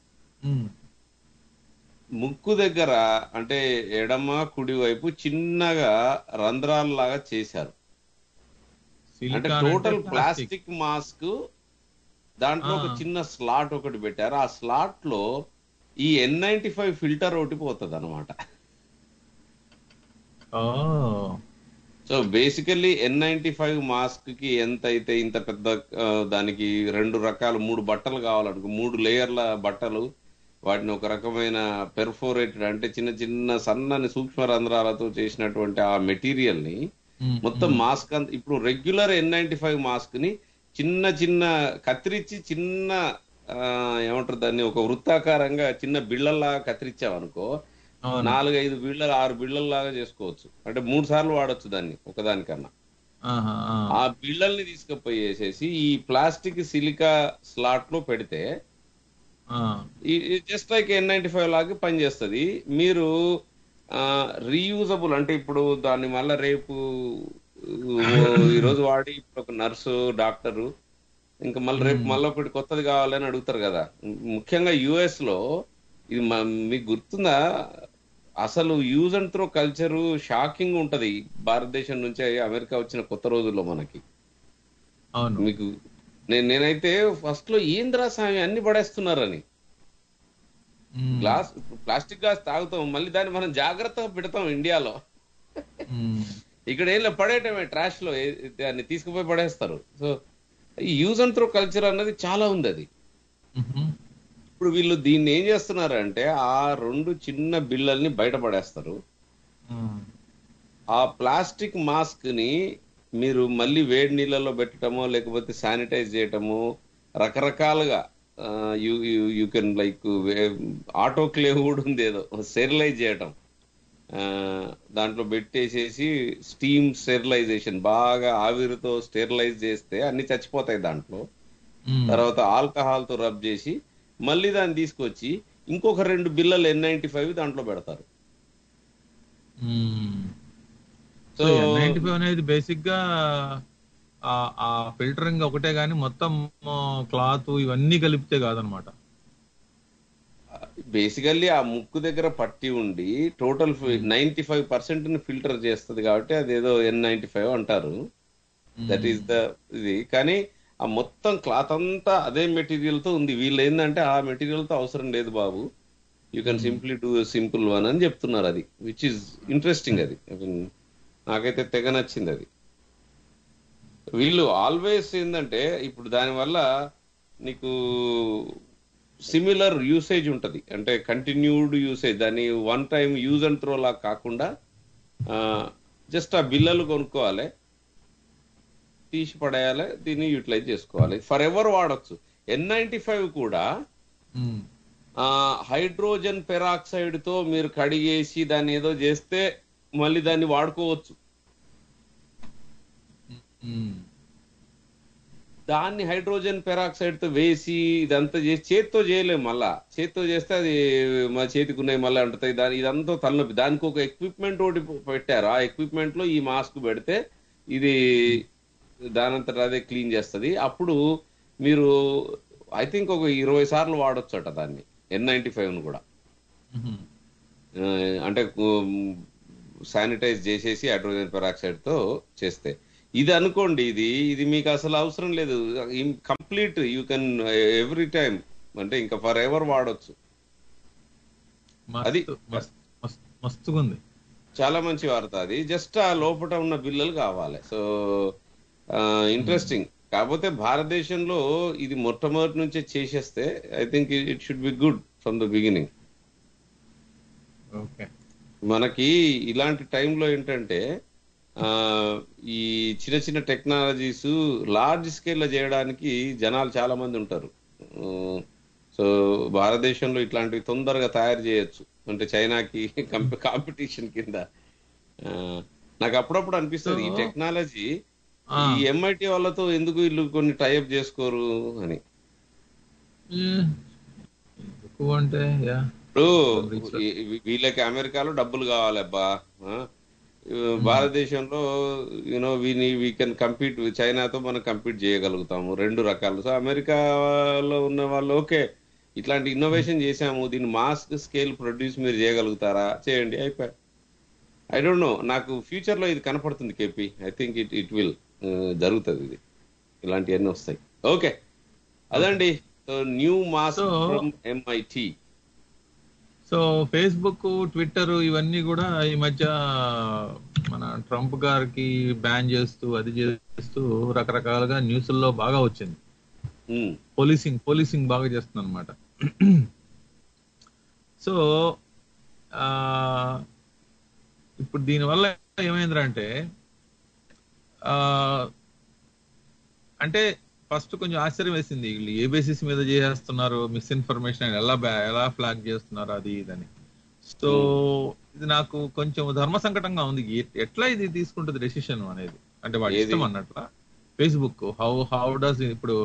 ముక్కు దగ్గర అంటే ఎడమ కుడి వైపు చిన్నగా రంధ్రాలలాగా చేశారు. అంటే టోటల్ ప్లాస్టిక్ మాస్క్, దాంట్లో ఒక చిన్న స్లాట్ ఒకటి పెట్టారు. ఆ స్లాట్ లో ఈ N95 ఫిల్టర్ ఒకటి పోతుంది అనమాట. సో బేసికల్లీ N95 మాస్క్ కి ఎంత అయితే ఇంత పెద్ద దానికి 2 రకాలు 3 బట్టలు కావాలనుకో, 3 లేయర్ల బట్టలు, వాటిని ఒక రకమైన పెర్ఫోరేటెడ్ అంటే చిన్న చిన్న సన్నని సూక్ష్మ రంధ్రాలతో చేసినటువంటి ఆ మెటీరియల్ ని మొత్తం మాస్క్ అంత. ఇప్పుడు రెగ్యులర్ N95 మాస్క్ ని చిన్న చిన్న కత్తిరించి చిన్న ఏమంటారు దాన్ని, ఒక వృత్తాకారంగా చిన్న బిళ్ళల్లాగా కత్తిరించామనుకో, 4-5 బిళ్ళలు 6 బిళ్ళల్లాగా చేసుకోవచ్చు. అంటే 3 సార్లు వాడచ్చు దాన్ని ఒకదానికన్నా. ఆ బిళ్ళల్ని తీసుకుపోయేసేసి ఈ ప్లాస్టిక్ సిలికా స్లాట్ లో పెడితే జస్ట్ లైక్ N95 లాగా పనిచేస్తుంది. మీరు రీయూజబుల్ అంటే ఇప్పుడు దాన్ని మళ్ళీ రేపు ఈరోజు వాడి ఇప్పుడు ఒక నర్సు డాక్టరు ఇంకా మళ్ళీ రేపు మళ్ళీ ఒకటి కొత్తది కావాలని అడుగుతారు కదా. ముఖ్యంగా US లో ఇది మీకు గుర్తుందా, అసలు use and throw culture shocking ఉంటది భారతదేశం నుంచి అమెరికా వచ్చిన కొత్త రోజుల్లో మనకి. మీకు నేనైతే ఫస్ట్ లో ఏంద్రా స్వామి అన్ని పడేస్తున్నారని, ప్లాస్టిక్ గ్లాస్ తాగుతాం, మళ్ళీ దాన్ని మనం జాగ్రత్తగా పెడతాం ఇండియాలో. ఇక్కడ ఏం పడేయటమే, ట్రాష్ లో దాన్ని తీసుకుపోయి పడేస్తారు. So use and throw culture అన్నది చాలా ఉంది అది. ఇప్పుడు వీళ్ళు దీన్ని ఏం చేస్తున్నారంటే ఆ 2 చిన్న బిళ్ళల్ని బయటపడేస్తారు. ఆ ప్లాస్టిక్ మాస్క్ ని మీరు మళ్ళీ వేడి నీళ్ళలో పెట్టడమో లేకపోతే శానిటైజ్ చేయటము, రకరకాలుగా యూ కెన్ లైక్ ఆటోక్లేవ్ కూడా ఉంది, ఏదో స్టెరిలైజ్ చేయటం, దాంట్లో పెట్టేసేసి స్టీమ్ స్టెరిలైజేషన్, బాగా ఆవిరితో స్టెరిలైజ్ చేస్తే అన్ని చచ్చిపోతాయి దాంట్లో. తర్వాత ఆల్కహాల్ తో రబ్ చేసి మళ్ళీ దాన్ని తీసుకొచ్చి ఇంకొక 2 బిళ్ళలు N95 దాంట్లో పెడతారు. సో N95 అనేది బేసిక్ గా ఆ ఫిల్టరింగ్ ఒకటే గానీ మొత్తం క్లాత్ ఇవన్నీ కలిపితే కాదనమాట. బేసికల్లీ ఆ ముక్కు దగ్గర పట్టి ఉండి టోటల్ 95% ని ఫిల్టర్ చేస్తుంది కాబట్టి అదేదో N95 అంటారు. దట్ ఈస్ ద ఇది. కానీ ఆ మొత్తం క్లాత్ అంతా అదే మెటీరియల్ తో ఉంది. వీళ్ళు ఏంటంటే ఆ మెటీరియల్ తో అవసరం లేదు బాబు, you can simply do simple one అని చెప్తున్నారు. అది విచ్ ఈస్ ఇంట్రెస్టింగ్. అది నాకైతే తెగ నచ్చింది. అది వీళ్ళు ఆల్వేస్ ఏంటంటే ఇప్పుడు దానివల్ల నీకు సిమిలర్ యూసేజ్ ఉంటది, అంటే కంటిన్యూడ్ యూసేజ్. దాన్ని 1 టైం యూజ్ అండ్ త్రో లాగా కాకుండా జస్ట్ ఆ బిల్లలు కొనుక్కోవాలి, తీసి పడేయాలి, దీన్ని యూటిలైజ్ చేసుకోవాలి, ఫర్ ఎవర్ వాడచ్చు. N95 కూడా హైడ్రోజన్ పెరాక్సైడ్ తో మీరు కడిగేసి దాన్ని ఏదో చేస్తే మళ్ళీ దాన్ని వాడుకోవచ్చు. దాన్ని హైడ్రోజన్ పెరాక్సైడ్ తో వేసి ఇదంతా చేసి చేతితో చేయలేము. మళ్ళా చేతితో చేస్తే అది మా చేతికి ఉన్నాయి మళ్ళీ అంటుతాయి. ఇదంతా తలనొప్పి. దానికి ఒక ఎక్విప్మెంట్ ఒకటి పెట్టారు. ఆ ఎక్విప్మెంట్ లో ఈ మాస్క్ పెడితే ఇది దానంతట అదే క్లీన్ చేస్తుంది. అప్పుడు మీరు ఐ థింక్ ఒక 20 సార్లు వాడొచ్చు అట దాన్ని, N95 కూడా. అంటే శానిటైజ్ చేసేసి హైడ్రోజన్ పెరాక్సైడ్ తో చేస్తే. ఇది అనుకోండి, ఇది మీకు అసలు అవసరం లేదు, complete you can every time అంటే ఇంకా ఫర్ ఎవర్ వాడొచ్చు. అది మస్తుగుంది, చాలా మంచి వార్త. అది జస్ట్ ఆ లోపల ఉన్న బిల్లలు కావాలి. So interesting. కాకపోతే భారతదేశంలో ఇది మొట్టమొదటి నుంచే చేసేస్తే I think it should be good from the beginning. మనకి ఇలాంటి టైంలో ఏంటంటే ఈ చిన్న చిన్న టెక్నాలజీస్ లార్జ్ స్కేల్లో చేయడానికి జనాలు చాలా మంది ఉంటారు. సో భారతదేశంలో ఇట్లాంటివి తొందరగా తయారు చేయొచ్చు. అంటే చైనాకి కాంపిటీషన్ కింద. నాకు అప్పుడప్పుడు అనిపిస్తుంది ఈ టెక్నాలజీ ఈ ఎంఐటి వాళ్ళతో ఎందుకు వీళ్ళు కొన్ని టైఅప్ చేసుకోరు అని. ఇప్పుడు వీళ్ళకి అమెరికాలో డబ్బులు కావాలి అబ్బా, భారతదేశంలో యూనో వీ కెన్ కంపీట్, చైనాతో మనం కంపీట్ చేయగలుగుతాము 2 రకాలు. సో అమెరికాలో ఉన్న వాళ్ళు ఓకే ఇట్లాంటి ఇన్నోవేషన్ చేసాము, దీన్ని మాస్ స్కేల్ ప్రొడ్యూస్ మీరు చేయగలుగుతారా, చేయండి, అయిపోయి. ఐ డోంట్ నో, నాకు ఫ్యూచర్ లో ఇది కనపడుతుంది KP. I think it will జరుగుతుంది, ఇది ఇలాంటివన్నీ వస్తాయి. ఓకే అదండి. So new mask from MIT. So Facebook, Twitter ఇవన్నీ కూడా ఈ మధ్య మన ట్రంప్ గారికి బ్యాన్ చేస్తూ అది చేస్తూ రకరకాలుగా న్యూస్ల్లో బాగా వచ్చింది. పోలీసింగ్ బాగా చేస్తుంది అనమాట. సో ఇప్పుడు దీనివల్ల ఏమైందంటే అంటే ఫస్ట్ కొంచెం ఆశ్చర్యం వేసింది, వీళ్ళు ఏ బేసిస్ మీద చేస్తున్నారు, మిస్ఇన్ఫర్మేషన్ ఎలా ఫ్లాగ్ చేస్తున్నారు అది ఇదని. సో ఇది నాకు కొంచెం ధర్మ సంకటంగా ఉంది. ఎట్లా ఇది తీసుకుంటుంది డెసిషన్ అనేది, అంటే వాడు ఇష్టం అన్నట్ల. ఫేస్బుక్ హౌ డస్ ఇప్పుడు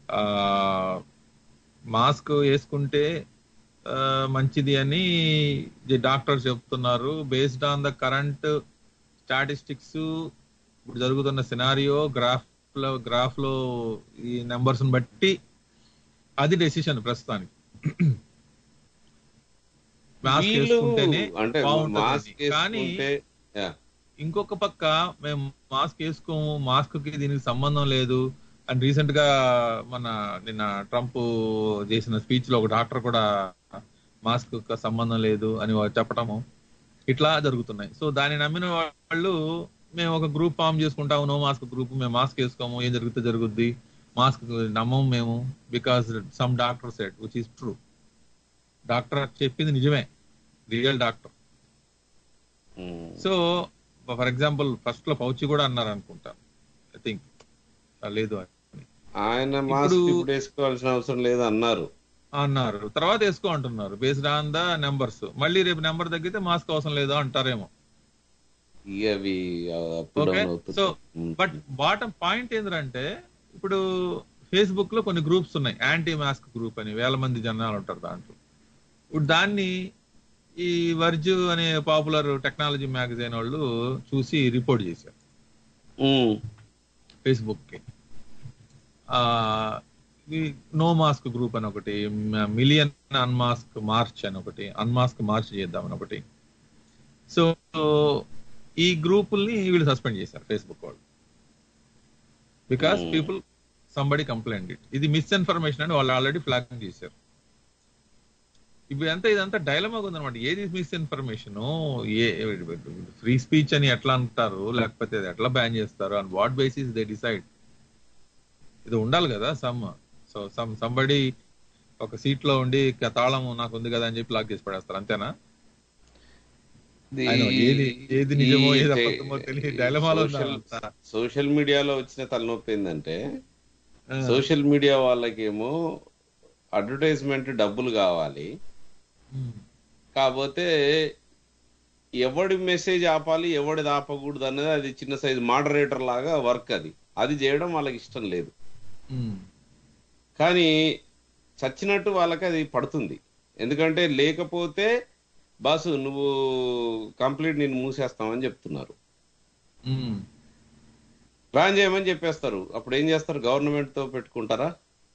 మాస్క్ వేసుకుంటే మంచిది అని డాక్టర్స్ చెప్తున్నారు. Based on the current statistics, ఇప్పుడు జరుగుతున్న సినారియో, గ్రాఫ్ లో ఈ నెంబర్స్ బట్టి అది డెసిషన్ ప్రస్తుతానికి. మాస్క్ వేసుకుంటేనే బాగుంటుంది. కానీ ఇంకొక పక్క మేము మాస్క్ వేసుకోము, మాస్క్ కి దీనికి సంబంధం లేదు అని రీసెంట్ గా నిన్న ట్రంప్ చేసిన స్పీచ్ లో ఒక డాక్టర్ కూడా మాస్క్ సంబంధం లేదు అని చెప్పటము, ఇట్లా జరుగుతున్నాయి. సో దాన్ని నమ్మిన వాళ్ళు మేము ఒక గ్రూప్ ఫామ్ చేసుకుంటాము, నో మాస్క్ గ్రూప్, మేము మాస్క్ వేసుకోము, ఏం జరిగితే జరుగుద్ది, మాస్క్ నమ్మము మేము, because some doctor said which is true. Doctor చెప్పింది నిజమే, real doctor. So for example first లో ఫౌచి కూడా అన్నారు అనుకుంటా, ఐ థింక్ లేదు ఆయన మాస్క్ వేసుకోవాల్సిన అవసరం లేదు అన్నారు. తర్వాత వేసుకో అంటున్నారు బేస్డ్ ఆన్ ద నెంబర్స్. మళ్ళీ రేపు నెంబర్ తగ్గితే మాస్క్ అవసరం లేదు అంటారేమో. సో బట్ బాటమ్ పాయింట్ ఏంటంటే ఇప్పుడు ఫేస్బుక్ లో కొన్ని గ్రూప్స్ ఉన్నాయి, యాంటీ మాస్క్ గ్రూప్ అని, 1000 మంది జనాలు ఉంటారు దాంట్లో. ఇప్పుడు దాన్ని ఈ వర్జ్ అనే పాపులర్ టెక్నాలజీ మ్యాగజైన్ వాళ్ళు చూసి రిపోర్ట్ చేశారు ఫేస్బుక్ కి. నో మాస్క్ గ్రూప్ అని ఒకటి, మిలియన్ అన్మాస్క్ మార్చ్ అని ఒకటి, అన్మాస్క్ మార్చ్ చేద్దామని ఒకటి. సో ఈ గ్రూపుల్ని వీళ్ళు సస్పెండ్ చేశారు ఫేస్బుక్ వాళ్ళు, because people somebody complaint it. ఇది మిస్ఇన్ఫర్మేషన్ అని వాళ్ళు ఆల్రెడీ ఫ్లాగ్ చేశారు. ఇప్పుడు ఇదంతా డైలమాగా ఉందన్నమాట. ఏది మిస్ఇన్ఫర్మేషన్, ఫ్రీ స్పీచ్ అని ఎట్లా అంటారు, లేకపోతే ఎట్లా బ్యాన్ చేస్తారు, and what basis they decide. ఇది ఉండాలి కదా సంబడి ఒక సీట్ లో ఉండి తాళం నాకు ఉంది కదా అని చెప్పి లాక్ చేసి పడేస్తారు, అంతేనా? ఏది నిజమో ఏది అబద్ధమో తెలియదు, డైలమాలో. సోషల్ మీడియాలో వచ్చిన తలనొప్పి ఏంటంటే, సోషల్ మీడియా వాళ్ళకేమో అడ్వర్టైజ్మెంట్ డబ్బులు కావాలి, కాకపోతే ఎవడి మెసేజ్ ఆపాలి ఎవడిది ఆపకూడదు అనేది అది చిన్న సైజ్ మోడరేటర్ లాగా వర్క్. అది చేయడం వాళ్ళకి ఇష్టం లేదు, కానీ చచ్చినట్టు వాళ్ళకి అది పడుతుంది. ఎందుకంటే లేకపోతే బాసు నువ్వు కంప్లీట్ నేను మూసేస్తామని చెప్తున్నారు, ప్లాన్ చేయమని చెప్పేస్తారు. అప్పుడు ఏం చేస్తారు, గవర్నమెంట్ తో పెట్టుకుంటారా?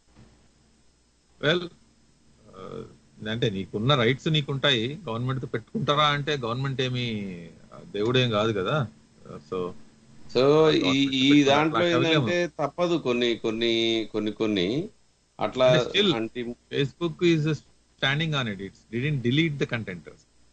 వెల్ అంటే నీకున్న రైట్స్ నీకుంటాయి, గవర్నమెంట్ తో పెట్టుకుంటారా అంటే గవర్నమెంట్ ఏమి దేవుడేం కాదు కదా. సో ఈ దాంట్లో ఏంటంటే తప్పదు, కొన్ని కొన్ని కొన్ని కొన్ని అట్లా Facebook is standing on it. It's didn't delete the content.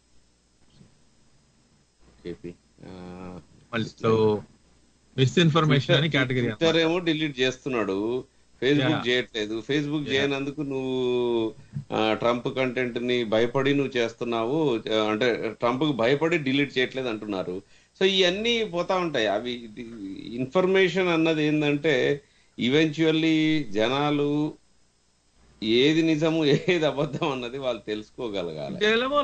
So misinformation అని కేటగిరీ. ట్విట్టర్ ఏమో డిలీట్ చేస్తున్నాడు, ఫేస్బుక్ చేయట్లేదు. ఫేస్బుక్ చేయనందుకు నువ్వు ట్రంప్ కంటెంట్ ని భయపడి నువ్వు చేస్తున్నావు, అంటే ట్రంప్ కు భయపడి డిలీట్ చేయట్లేదు అంటున్నారు. సో ఇవన్నీ పోతా ఉంటాయి. అవి ఇన్ఫర్మేషన్ అన్నది ఏంటంటే ఈవెన్చువల్లీ జనాలు ఏది నిజము ఏది అబద్ధం అన్నది వాళ్ళు తెలుసుకోగలగాలి.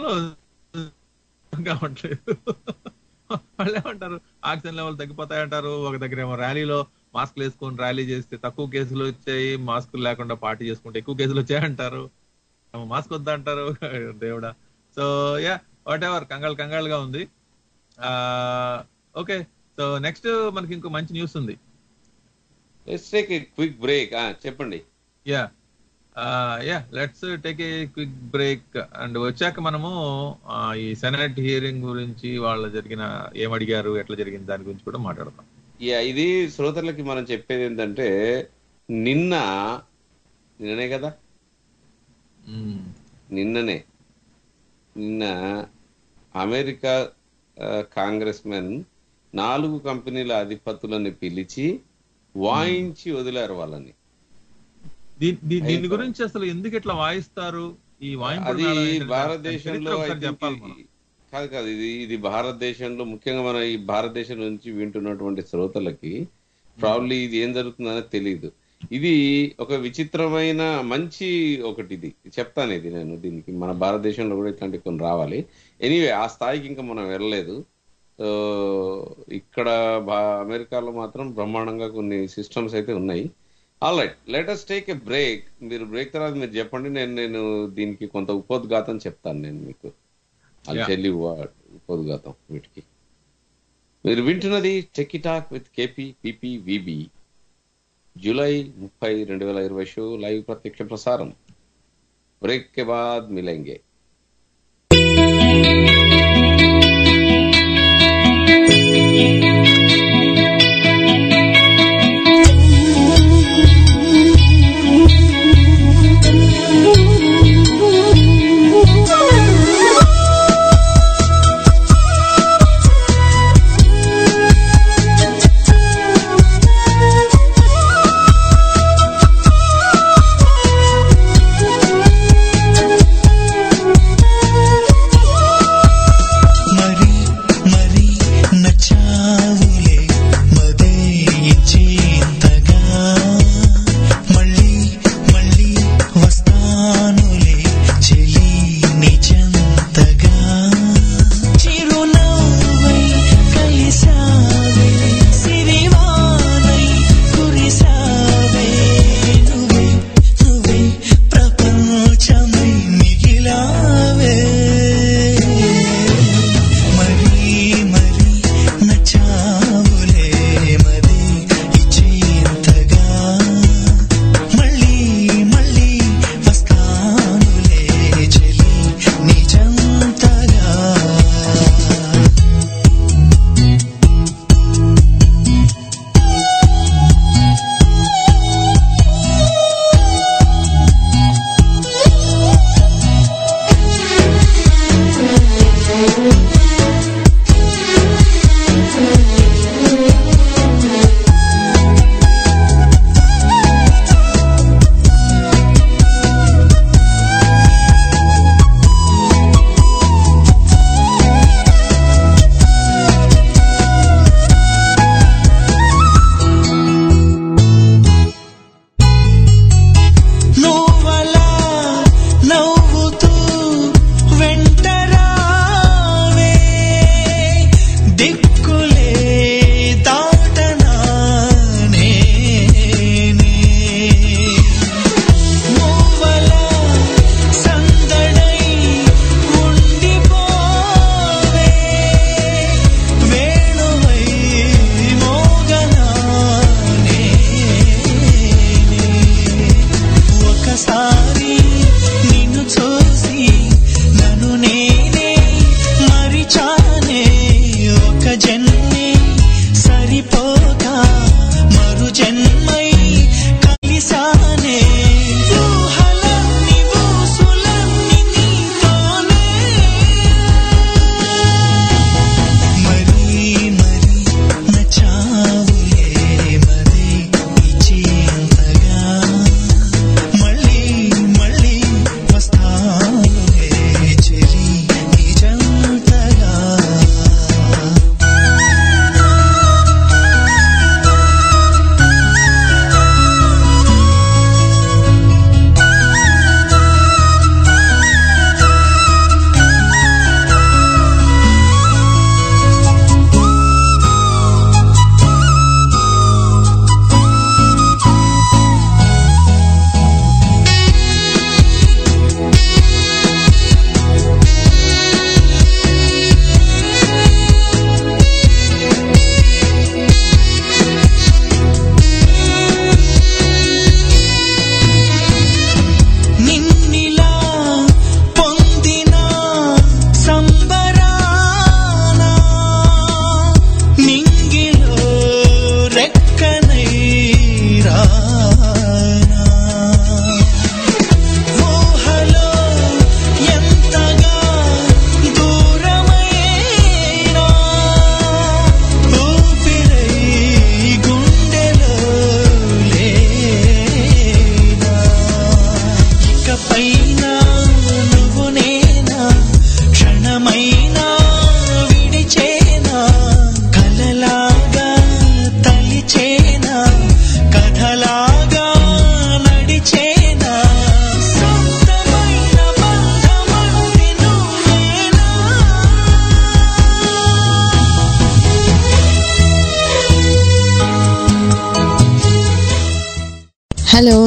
వాళ్ళు ఏమంటారు, ఆక్సిజన్ లెవెల్ తగ్గిపోతాయంటారు. ఒక దగ్గర ఏమో ర్యాలీలో మాస్క్ వేసుకొని ర్యాలీ చేస్తే తక్కువ కేసులు వచ్చాయి, మాస్కులు లేకుండా పార్టీ చేసుకుంటే ఎక్కువ కేసులు వచ్చాయంటారు. మాస్క్ వద్దా అంటారు. దేవుడా. సో యా వాట్ ఎవర్, కంగాళుగా ఉంది. ఓకే, సో నెక్స్ట్ మనకి ఇంకో మంచి న్యూస్ ఉంది. Let's take a quick break. చెప్పండి. Let's take a quick break. And వచ్చాక మనము ఈ సెనెట్ హియరింగ్ గురించి వాళ్ళు జరిగిన ఏమడిగారు, ఎట్లా జరిగింది దాని గురించి కూడా మాట్లాడతాం. ఇది శ్రోతలకి మనం చెప్పేది ఏంటంటే నిన్ననే కదా, నిన్న అమెరికా కాంగ్రెస్ మెన్ 4 కంపెనీల అధిపతులను పిలిచి వాయించి వదిలారు వాళ్ళని. దీని గురించి అసలు ఎందుకు ఇట్లా వాయిస్తారు? ఈ అది భారతదేశంలో కాదు, ఇది భారతదేశంలో ముఖ్యంగా మన ఈ భారతదేశం నుంచి వింటున్నటువంటి శ్రోతలకి ప్రాబ్లీ ఇది ఏం జరుగుతుందనే తెలియదు. ఇది ఒక విచిత్రమైన మంచి ఒకటి. ఇది చెప్తాను, ఇది నేను దీనికి మన భారతదేశంలో కూడా ఇట్లాంటి కొన్ని రావాలి. ఎనీవే ఆ స్థాయికి ఇంకా మనం వెళ్ళలేదు. ఇక్కడ అమెరికాలో మాత్రం బ్రహ్మాండంగా కొన్ని సిస్టమ్స్ అయితే ఉన్నాయి. All right, let us take a break. మీరు బ్రేక్ తర్వాత మీరు చెప్పండి, నేను దీనికి కొంత ఉపోద్ఘాతం చెప్తాను. నేను మీకు ఉపోద్ఘాతం వీటికి. మీరు వింటున్నది techie talk with KP PP VB July 30, 2020 show live ప్రత్యక్ష ప్రసారం. బ్రేక్ కే బాద్ మిలేంగే. నచ్చాలి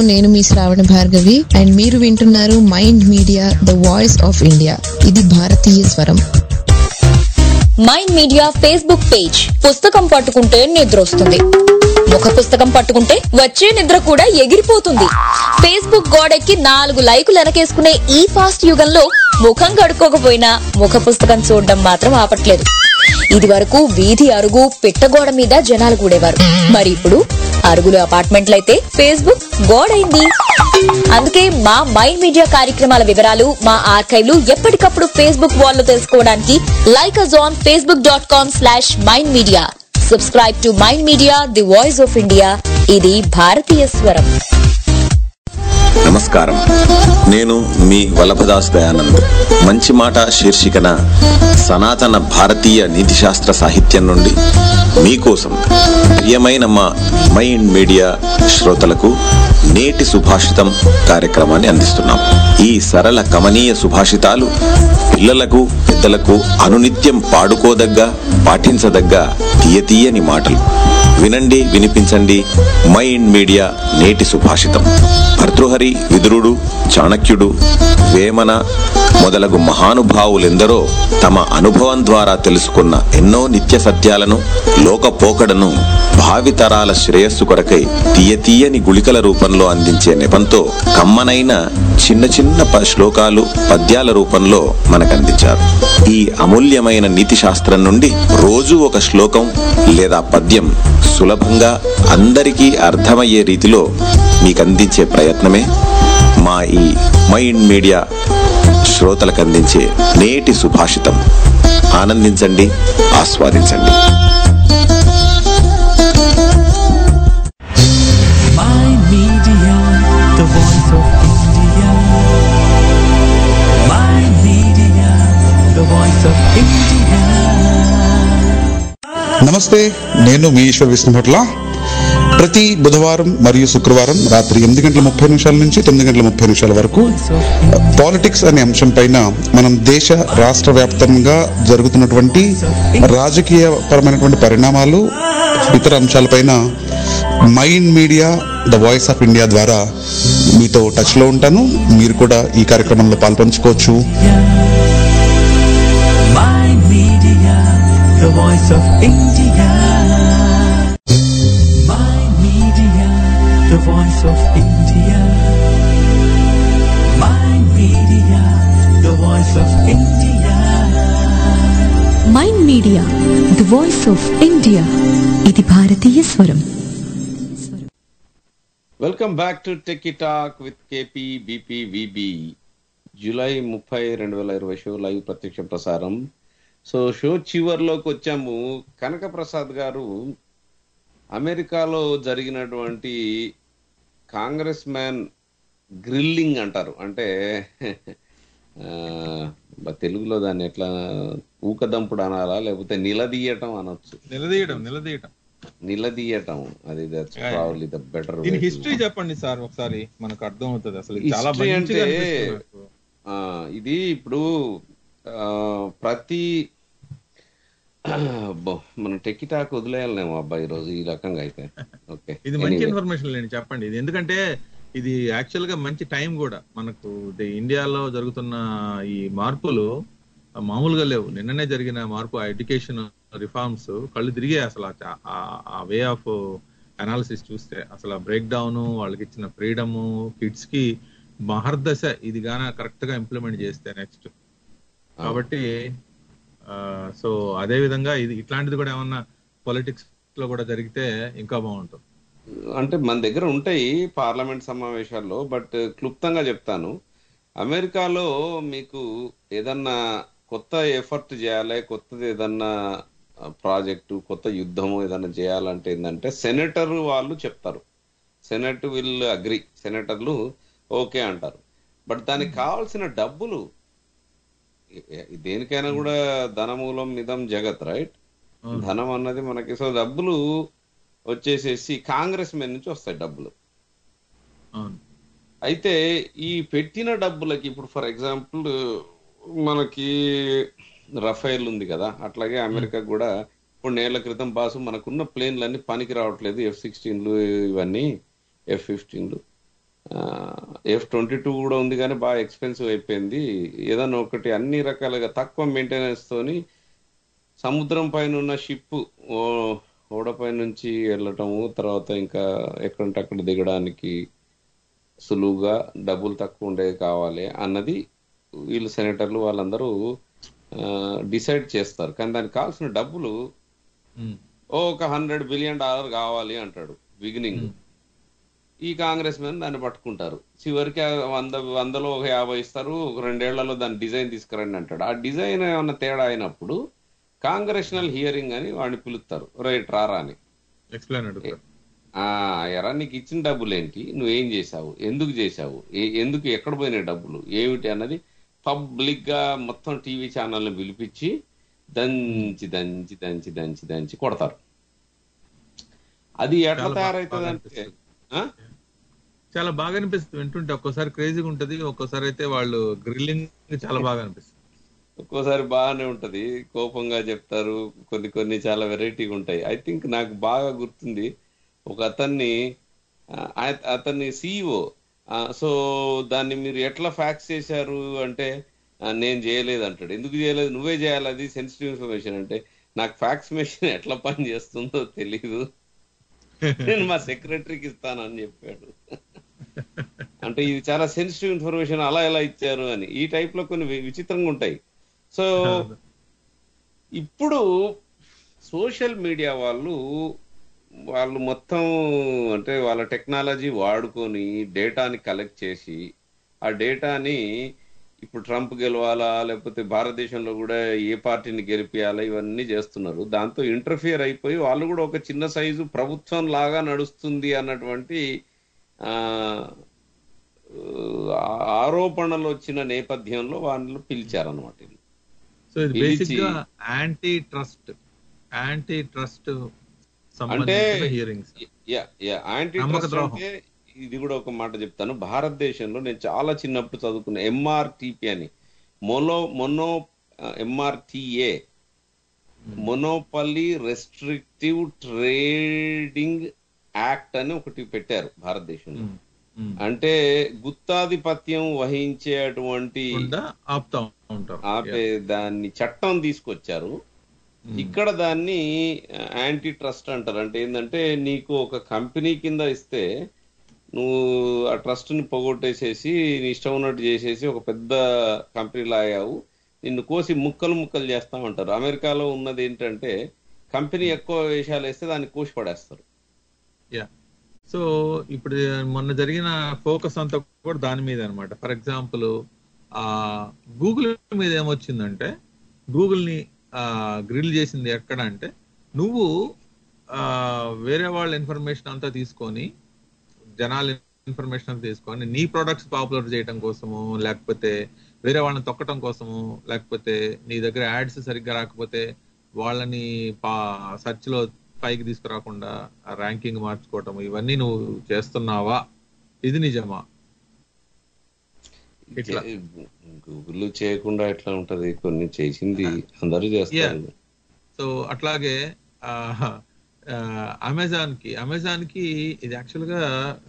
నేను మీ శ్రావణ భార్గవి అండ్ మీరు వింటున్నారు Mind media the voice of India. ఇది భారతీయ స్వరం. Mind Media Facebook page. పుస్తకం పట్టుకుంటే నిద్ర వస్తుంది, ముఖ పుస్తకం పట్టుకుంటే వచ్చే నిద్ర కూడా ఎగిరిపోతుంది. ఫేస్బుక్ గోడెక్కి 4 లైకులు వెనకేసుకునే ఈ ఫాస్ట్ యుగంలో ముఖం కడుక్కోకపోయినా ముఖ పుస్తకం చూడడం మాత్రం ఆపట్లేదు. ఇది వరకు వీధి అరుగు పిట్టగోడ మీద జనాలు కూడేవారు, మరి ఇప్పుడు అరుగులు అపార్ట్మెంట్లయితే ఫేస్బుక్ గోడైంది. అందుకే మా మైండ్ మీడియా కార్యక్రమాల వివరాలు, మా ఆర్కైవ్లు ఎప్పటికప్పుడు ఫేస్బుక్ వాల్లో తెలుసుకోవడానికి like us on facebook.com/mindmedia. Subscribe to Mind Media, the voice of India. ఇది భారతీయ స్వరం. నమస్కారం, నేను మీ వల్లభదాస్ దయానంద్. మంచి మాట శీర్షికన సనాతన భారతీయ నీతి శాస్త్ర సాహిత్యం నుండి మీకోసం ప్రియమైన మా మైండ్ మీడియా శ్రోతలకు నేటి సుభాషితం కార్యక్రమాన్ని అందిస్తున్నాం. ఈ సరళ కమనీయ సుభాషితాలు పిల్లలకు పెద్దలకు అనునిత్యం పాడుకోదగ్గ పాటించదగ్గ తీయతీయని మాటలు. వినండి, వినిపించండి మైండ్ మీడియా నేటి సుభాషితం. భర్తృహరి, విదురుడు, చాణక్యుడు, వేమన మొదలగు మహానుభావులెందరో తమ అనుభవం ద్వారా తెలుసుకున్న ఎన్నో నిత్య సత్యాలను, లోకపోకడను భావితరాల శ్రేయస్సు కొరకై తీయతీయని గుళికల రూపంలో అందించే నెపంతో కమ్మనైన చిన్న చిన్న శ్లోకాలు, పద్యాల రూపంలో మనకందించారు. ఈ అమూల్యమైన నీతి శాస్త్రం నుండి రోజు ఒక శ్లోకం లేదా పద్యం సులభంగా అందరికీ అర్థమయ్యే రీతిలో మీకు అందించే ప్రయత్నమే మా ఈ మైండ్ మీడియా శ్రోతలకు అందించే నేటి సుభాషితం. ఆనందించండి, ఆస్వాదించండి. Mind Media, the voice of India. Mind Media, the voice of India. నమస్తే, నేను మీ ఈశ్వర్ విష్ణుభట్ల. ప్రతి బుధవారం మరియు శుక్రవారం రాత్రి 8:30 నుంచి 9:30 వరకు పాలిటిక్స్ అనే అంశం పైన మనం దేశ రాష్ట్ర వ్యాప్తంగా జరుగుతున్నటువంటి రాజకీయ పరమైనటువంటి పరిణామాలు, ఇతర అంశాలపైన Mind media the voice of India ద్వారా మీతో టచ్ లో ఉంటాను. మీరు కూడా ఈ కార్యక్రమంలో పాల్పంచుకోవచ్చు. Mind Media, the voice of India. Mind Media, the voice of India. Mind Media, the voice of India. Mind Media the voice of India. ఇది భారతీయ స్వరం. Welcome back to techie talk with KP BP VB. July 30, 2020 show live ప్రత్యక్ష ప్రసారం. So show చివర్లోకి వచ్చాము. కనక ప్రసాద్ గారు అమెరికాలో జరిగినటువంటి Congress man grilling అంటారు, అంటే తెలుగులో దాన్ని ఎట్లా ఊకదంపుడు అనాలా లేకపోతే నిలదీయటం అనొచ్చు. నిలదీయటం అది ప్రాబబ్లీ ద బెటర్. హిస్టరీ చెప్పండి సార్ ఒకసారి, మనకు అర్థం అవుతుంది అసలు. అంటే ఇది ఇప్పుడు ప్రతి మనం టెక్కిటాక్ వదిలేయాలేమో అబ్బాయి ఈరోజు ఈ రకంగా అయితే. ఓకే, ఇది మంచి ఇన్ఫర్మేషన్ లేండి, చెప్పండి ఇది. ఎందుకంటే ఇది యాక్చువల్ గా మంచి టైం కూడా మనకు. ఇండియాలో జరుగుతున్న ఈ మార్పులు మామూలుగా లేవు. నిన్ననే జరిగిన మార్పు, ఆ ఎడ్యుకేషన్ రిఫార్మ్స్ కళ్ళు తిరిగే అసలు. ఆ వే ఆఫ్ అనాలిసిస్ చూస్తే అసలు ఆ బ్రేక్ డౌన్, వాళ్ళకి ఇచ్చిన ఫ్రీడమ్, కిడ్స్ కి మహర్దశ ఇది గాన కరెక్ట్ గా ఇంప్లిమెంట్ చేస్తే నెక్స్ట్. కాబట్టి సో అదే విధంగా ఇది ఇట్లాంటిది కూడా ఏమన్నా పొలిటిక్స్ లో కూడా జరిగితే ఇంకా బాగుంటుంది. అంటే మన దగ్గర ఉంటాయి పార్లమెంట్ సమావేశాల్లో, బట్ క్లుప్తంగా చెప్తాను. అమెరికాలో మీకు ఏదన్నా కొత్త ఎఫర్ట్ చేయాలి, కొత్తది ఏదన్నా ప్రాజెక్టు, కొత్త యుద్ధము ఏదన్నా చేయాలంటే ఏంటంటే సెనేటర్ వాళ్ళు చెప్తారు. సెనెట్ విల్ అగ్రి, సెనేటర్లు ఓకే అంటారు. బట్ దానికి కావాల్సిన డబ్బులు, దేనికైనా కూడా ధనమూలం నిధం జగత్, రైట్? ధనం అన్నది మనకి. సో డబ్బులు వచ్చేసేసి కాంగ్రెస్ మెన్ నుంచి వస్తాయి డబ్బులు. అయితే ఈ పెట్టిన డబ్బులకి ఇప్పుడు ఫర్ ఎగ్జాంపుల్ మనకి రఫేల్ ఉంది కదా, అట్లాగే అమెరికా కూడా ఇప్పుడు నేళ్ల క్రితం బాసు మనకున్న ప్లేన్లన్నీ పనికి రావట్లేదు, F-16లు ఇవన్నీ, F-15లు. F-22 కూడా ఉంది కానీ బాగా ఎక్స్పెన్సివ్ అయిపోయింది. ఏదన్నా ఒకటి అన్ని రకాలుగా తక్కువ మెయింటెనెన్స్ తోని సముద్రం పైన ఉన్న షిప్ ఓడపై నుంచి వెళ్ళటము, తర్వాత ఇంకా ఎక్కడంటే అక్కడ దిగడానికి సులువుగా డబ్బులు తక్కువ ఉండేవి కావాలి అన్నది వీళ్ళు సెనేటర్లు వాళ్ళందరూ డిసైడ్ చేస్తారు. కానీ దానికి కావాల్సిన డబ్బులు ఒక $100 బిలియన్ కావాలి అంటాడు బిగినింగ్. ఈ కాంగ్రెస్ మెన్ దాన్ని పట్టుకుంటారు. చివరికి 100లో ఒక 50 ఇస్తారు, ఒక 2 ఏళ్లలో దాని డిజైన్ తీసుకురండి అంటాడు. ఆ డిజైన్ ఏమన్నా తేడా అయినప్పుడు కాంగ్రెషనల్ హియరింగ్ అని వాడిని పిలుస్తారు. రైట్ రారా అని ఎరా నీకు ఇచ్చిన డబ్బులు ఏంటి, నువ్వేం చేశావు, ఎందుకు చేశావు, ఎందుకు ఎక్కడ పోయినాయి డబ్బులు ఏమిటి అన్నది పబ్లిక్ గా మొత్తం టీవీ ఛానల్ని పిలిపించి దంచి దంచి దంచి దంచి దంచి కొడతారు. అది ఎట్లా తయారవుతుంది అంటే చాలా బాగా అనిపిస్తుంది వింటుంటే. ఒక్కోసారి క్రేజీగా ఉంటది, ఒక్కోసారి అయితే వాళ్ళు గ్రిల్లింగ్ చాలా బాగా అనిపిస్తుంది. ఒక్కోసారి బాగానే ఉంటది, కోపంగా చెప్తారు, కొన్ని చాలా వెరైటీగా ఉంటాయి. ఐ థింక్ నాకు బాగా గుర్తుంది ఒక అతన్ని CEO. సో దాన్ని మీరు ఎట్లా ఫ్యాక్స్ చేశారు అంటే నేను చేయలేదు అంటాడు. ఎందుకు చేయలేదు, నువ్వే చేయాలి, అది సెన్సిటివ్ ఇన్ఫర్మేషన్ అంటే నాకు ఫ్యాక్స్ మెషిన్ ఎట్లా పని చేస్తుందో తెలీదు, నేను మా సెక్రటరీకి ఇస్తానని చెప్పాడు. అంటే ఇది చాలా సెన్సిటివ్ ఇన్ఫర్మేషన్, అలా ఎలా ఇచ్చారు అని. ఈ టైప్ లో కొన్ని విచిత్రంగా ఉంటాయి. సో ఇప్పుడు సోషల్ మీడియా వాళ్ళు మొత్తం అంటే వాళ్ళ టెక్నాలజీ వాడుకొని డేటాని కలెక్ట్ చేసి ఆ డేటాని ఇప్పుడు ట్రంప్ గెలవాలా లేకపోతే భారతదేశంలో కూడా ఏ పార్టీని గెలిపియాలా ఇవన్నీ చేస్తున్నారు. దాంతో ఇంటర్ఫియర్ అయిపోయి వాళ్ళు కూడా ఒక చిన్న సైజు ప్రభుత్వం లాగా నడుస్తుంది అన్నటువంటి ఆరోపణలు వచ్చిన నేపథ్యంలో వాళ్ళు పిలిచారన్నమాట. సో ఇది బేసిక్ గా యాంటీ ట్రస్ట్ అంటే యాంటీ ట్రస్ట్ అంటే ఇది కూడా ఒక మాట చెప్తాను. భారతదేశంలో నేను చాలా చిన్నప్పుడు చదువుకున్న MRTP అని MRTA monopoly restrictive trading act అని ఒకటి పెట్టారు భారతదేశంలో. అంటే గుత్తాధిపత్యం వహించేటువంటి దాన్ని చట్టం తీసుకొచ్చారు. ఇక్కడ దాన్ని యాంటీ ట్రస్ట్ అంటారు. అంటే ఏంటంటే నీకు ఒక కంపెనీ కింద ఇస్తే నువ్వు ఆ ట్రస్ట్ ని పొగొట్టేసేసి నీ ఇష్టం ఉన్నట్టు చేసేసి ఒక పెద్ద కంపెనీలా అయ్యావు, నిన్ను కోసి ముక్కలు చేస్తామంటారు. అమెరికాలో ఉన్నది ఏంటంటే కంపెనీ ఎక్కువ వేషాలు వేస్తే దాన్ని కోసి పడేస్తారు. సో ఇప్పుడు మొన్న జరిగిన ఫోకస్ అంతా కూడా దాని మీద అనమాట. ఫర్ ఎగ్జాంపుల్ గూగుల్ మీద ఏమొచ్చిందంటే గూగుల్ ని గ్రిల్ చేసింది ఎక్కడ అంటే నువ్వు వేరే వాళ్ళ ఇన్ఫర్మేషన్ అంతా తీసుకొని జనాల ఇన్ఫర్మేషన్ అంతా తీసుకొని నీ ప్రొడక్ట్స్ పాపులర్ చేయడం కోసము, లేకపోతే వేరే వాళ్ళని తొక్కటం కోసము, లేకపోతే నీ దగ్గర యాడ్స్ సరిగ్గా రాకపోతే వాళ్ళని సెర్చ్ లో పైకి తీసుకురాకుండా ర్యాంకింగ్ మార్చుకోవటం, ఇవన్నీ నువ్వు చేస్తున్నావా? ఇది నిజమా? గూగుల్ చేయకుండా ఎట్లా ఉంటది, కొన్ని చేసింది అందరూ చేస్తారు. సో అట్లాగే అమెజాన్ కి ఇది యాక్చువల్ గా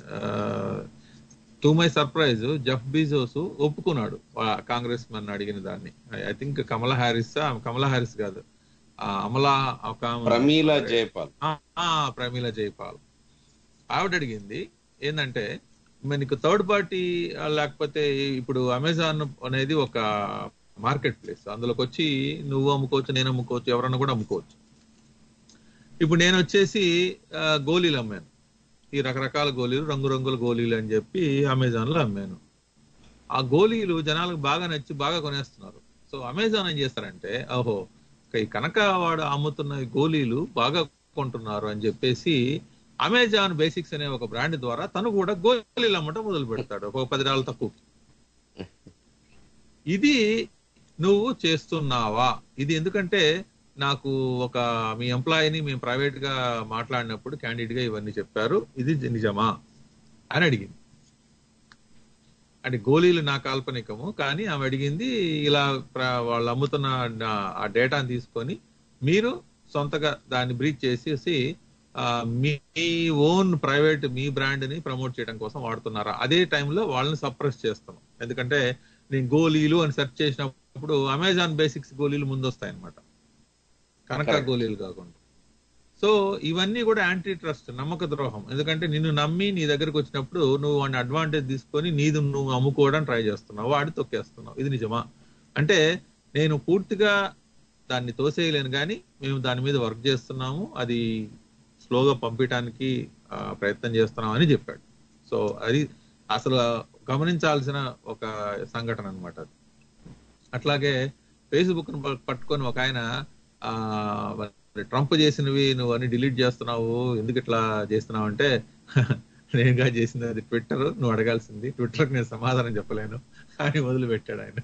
to my surprise Jeff Bezos ఒప్పుకున్నాడు కాంగ్రెస్ మెన్ అడిగిన దాన్ని. ఐ థింక్ కమలా హ్యారిస్ కాదు, ప్రమీలా జైపాల్ ఆవిడ అడిగింది ఏంటంటే మనకు థర్డ్ పార్టీ లేకపోతే ఇప్పుడు అమెజాన్ అనేది ఒక మార్కెట్ ప్లేస్, అందులోకి వచ్చి నువ్వు అమ్ముకోవచ్చు, నేను అమ్ముకోవచ్చు, ఎవరన్నా కూడా అమ్ముకోవచ్చు. ఇప్పుడు నేను వచ్చేసి గోళీలు అమ్మాను, ఈ రకరకాల గోళీలు, రంగురంగుల గోళీలు అని చెప్పి అమెజాన్ లో అమ్మాను. ఆ గోళీలు జనాలకు బాగా నచ్చి బాగా కొనేస్తున్నారు. సో అమెజాన్ ఏం చేస్తారంటే ఓహో కనుక వాడు అమ్ముతున్న గోళీలు బాగా కొంటున్నారు అని చెప్పేసి అమెజాన్ బేసిక్స్ అనే ఒక బ్రాండ్ ద్వారా తను కూడా గోళీలు అమ్మటం మొదలు పెడతాడు ఒక $10 తక్కువ. ఇది నువ్వు చేస్తున్నావా? ఇది ఎందుకంటే నాకు ఒక మీ ఎంప్లాయీని మేము ప్రైవేట్ గా మాట్లాడినప్పుడు క్యాండిడేట్ గా ఇవన్నీ చెప్పారు, ఇది నిజమా అని అడిగింది. అంటే గోళీలు నా కాల్పనికము, కానీ ఆమె అడిగింది ఇలా వాళ్ళు అమ్ముతున్న ఆ డేటాను తీసుకొని మీరు సొంతగా దాన్ని బ్రీచ్ చేసేసి మీ ఓన్ ప్రైవేట్ మీ బ్రాండ్ ని ప్రమోట్ చేయడం కోసం వాడుతున్నారా? అదే టైంలో వాళ్ళని సప్రెస్ చేస్తున్నాం. ఎందుకంటే నేను గోళీలు అని సెర్చ్ చేసినప్పుడు అమెజాన్ బేసిక్స్ గోళీలు ముందు వస్తాయి అనమాట, కనక గోళీలు కాకుండా. సో ఇవన్నీ కూడా యాంటీ ట్రస్ట్, నమ్మక ద్రోహం. ఎందుకంటే నిన్ను నమ్మి నీ దగ్గరకు వచ్చినప్పుడు నువ్వు వాడిని అడ్వాంటేజ్ తీసుకొని నీది నువ్వు అమ్ముకోవడం ట్రై చేస్తున్నావు, వాడి తొక్కేస్తున్నావు. ఇది నిజమా అంటే నేను పూర్తిగా దాన్ని తోసేయలేను, కానీ మేము దాని మీద వర్క్ చేస్తున్నాము, అది స్లోగా పంపించడానికి ప్రయత్నం చేస్తున్నాం అని చెప్పాడు. సో అది అసలు గమనించాల్సిన ఒక సంఘటన అనమాట. అట్లాగే ఫేస్బుక్ పట్టుకొని ఒక ఆయన ట్రంప్ చేసినవి నువ్వు అని డిలీట్ చేస్తున్నావు, ఎందుకు ఇట్లా చేస్తున్నావు అంటే నేనుగా చేసింది అది ట్విట్టర్, నువ్వు అడగాల్సింది ట్విట్టర్కి నేను సమాధానం చెప్పలేను అని మొదలు పెట్టాడు ఆయన.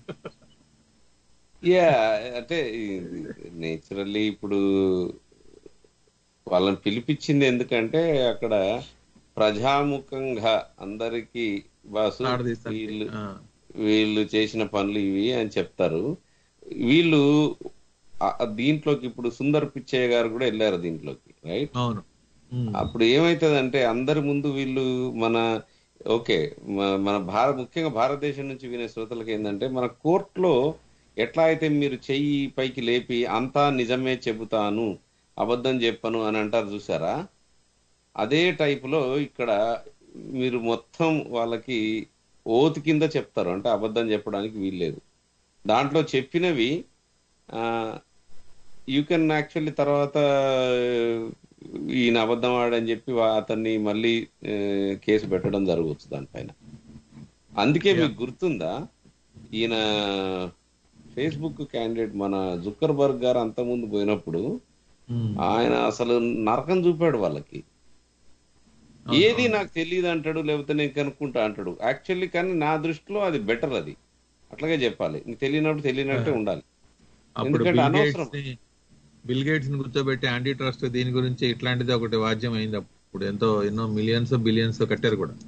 అంటే నేచురల్లీ ఇప్పుడు వాళ్ళని పిలిపించింది ఎందుకంటే అక్కడ ప్రజాముఖంగా అందరికి బాసు వీళ్ళు చేసిన పనులు ఇవి అని చెప్తారు. వీళ్ళు దీంట్లోకి ఇప్పుడు సుందర్ పిచ్చయ్య గారు కూడా వెళ్ళారు దీంట్లోకి, రైట్? అవును. అప్పుడు ఏమైతుందంటే అందరి ముందు వీళ్ళు మన ముఖ్యంగా భారతదేశం నుంచి వినే శ్రోతలకు ఏంటంటే మన కోర్టులో ఎట్లా అయితే మీరు చెయ్యి పైకి లేపి అంతా నిజమే చెబుతాను అబద్ధం చెప్పను అని అంటారు చూసారా, అదే టైపులో ఇక్కడ మీరు మొత్తం వాళ్ళకి ఓత్ కింద చెప్తారు. అంటే అబద్ధం చెప్పడానికి వీల్లేదు. దాంట్లో చెప్పినవి యూ కెన్ యాక్చువల్లీ తర్వాత ఈయన అబద్ధం ఆడని చెప్పి అతన్ని మళ్ళీ కేసు పెట్టడం జరగవచ్చు దానిపైన. అందుకే మీకు గుర్తుందా ఈయన ఫేస్బుక్ క్యాండిడేట్ మన జుక్కర్బర్గ్ గారు అంతకుముందు పోయినప్పుడు ఆయన అసలు నరకం చూపాడు వాళ్ళకి. ఏది నాకు తెలియదు అంటాడు, లేకపోతే నేను కనుక్కుంటా అంటాడు. యాక్చువల్లీ కానీ నా దృష్టిలో అది బెటర్, అది అట్లాగే చెప్పాలి. నీకు తెలియనప్పుడు తెలియనట్టే ఉండాలి. ఎందుకంటే అనవసరం బిల్ గేట్స్ ని కూర్చోబెట్టి యాంటీ ట్రస్ట్ దీని గురించి ఇట్లాంటిది ఒకటి వాద్యం అయింది. అప్పుడు ఎన్నో మిలియన్స్ బిలియన్స్ కట్టారు కూడా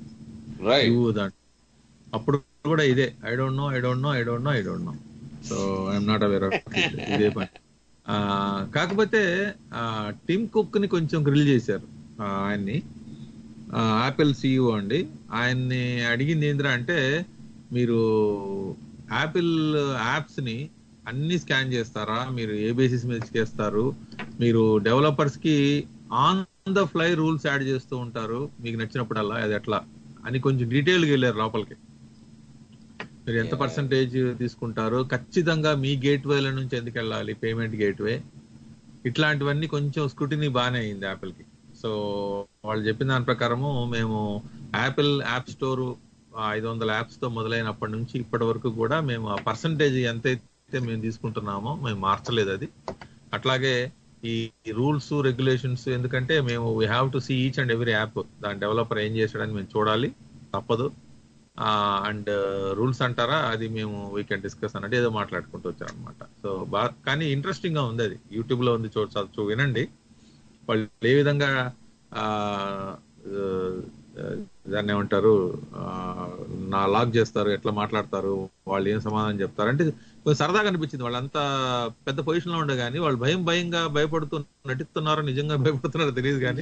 అప్పుడు కూడా ఇదే I don't know so I'm not aware of ఇదే పని. కాకపోతే టిమ్ కుక్ ని కొంచెం గ్రిల్ చేశారు ఆయన్ని, యాపిల్ సిఇఓ అండి. ఆయన్ని అడిగింది ఏంద్రా అంటే మీరు యాపిల్ యాప్స్ ని అన్ని స్కాన్ చేస్తారా, మీరు ఏ బేసిస్ మీద చేస్తారు, మీరు డెవలపర్స్ కి on the fly rules add చేస్తూ ఉంటారు మీకు నచ్చినప్పుడల్లా, అది ఎట్లా అని కొంచెం డీటెయిల్గా వెళ్ళారు లోపలికి. మీరు ఎంత పర్సంటేజ్ తీసుకుంటారు, ఖచ్చితంగా మీ గేట్వేల నుంచి ఎందుకు వెళ్ళాలి, పేమెంట్ గేట్వే, ఇట్లాంటివన్నీ కొంచెం స్క్రూటినీ బాగానే అయింది యాపిల్కి. సో వాళ్ళు చెప్పిన దాని ప్రకారము మేము యాపిల్ యాప్ స్టోర్ 500 యాప్స్ తో మొదలైనప్పటి నుంచి ఇప్పటి వరకు కూడా మేము ఆ పర్సంటేజ్ ఎంతైతే మేము తీసుకుంటున్నామో మేము మార్చలేదు అది. అట్లాగే ఈ రూల్స్ రెగ్యులేషన్స్ ఎందుకంటే మేము we have to see each and every app, దాని డెవలపర్ ఏం చేసాడని మేము చూడాలి, తప్పదు. అండ్ రూల్స్ అంటారా అది మేము వీ కెన్ డిస్కస్ అన్నట్టు ఏదో మాట్లాడుకుంటూ వచ్చారు అనమాట. సో బాగా కానీ ఇంట్రెస్టింగ్ గా ఉంది, అది యూట్యూబ్ లో ఉంది, చూడచ్చు, వినండి. వాళ్ళు ఏ విధంగా దాన్ని ఏమంటారు నా లాక్ చేస్తారు, ఎట్లా మాట్లాడతారు, వాళ్ళు ఏం సమాధానం చెప్తారు అంటే కొంచెం సరదాగా అనిపించింది. వాళ్ళంతా పెద్ద పొజిషన్ లో ఉండే కానీ వాళ్ళు భయంగా భయపడుతూ నటిస్తున్నారో నిజంగా భయపడుతున్నారో తెలియదు కానీ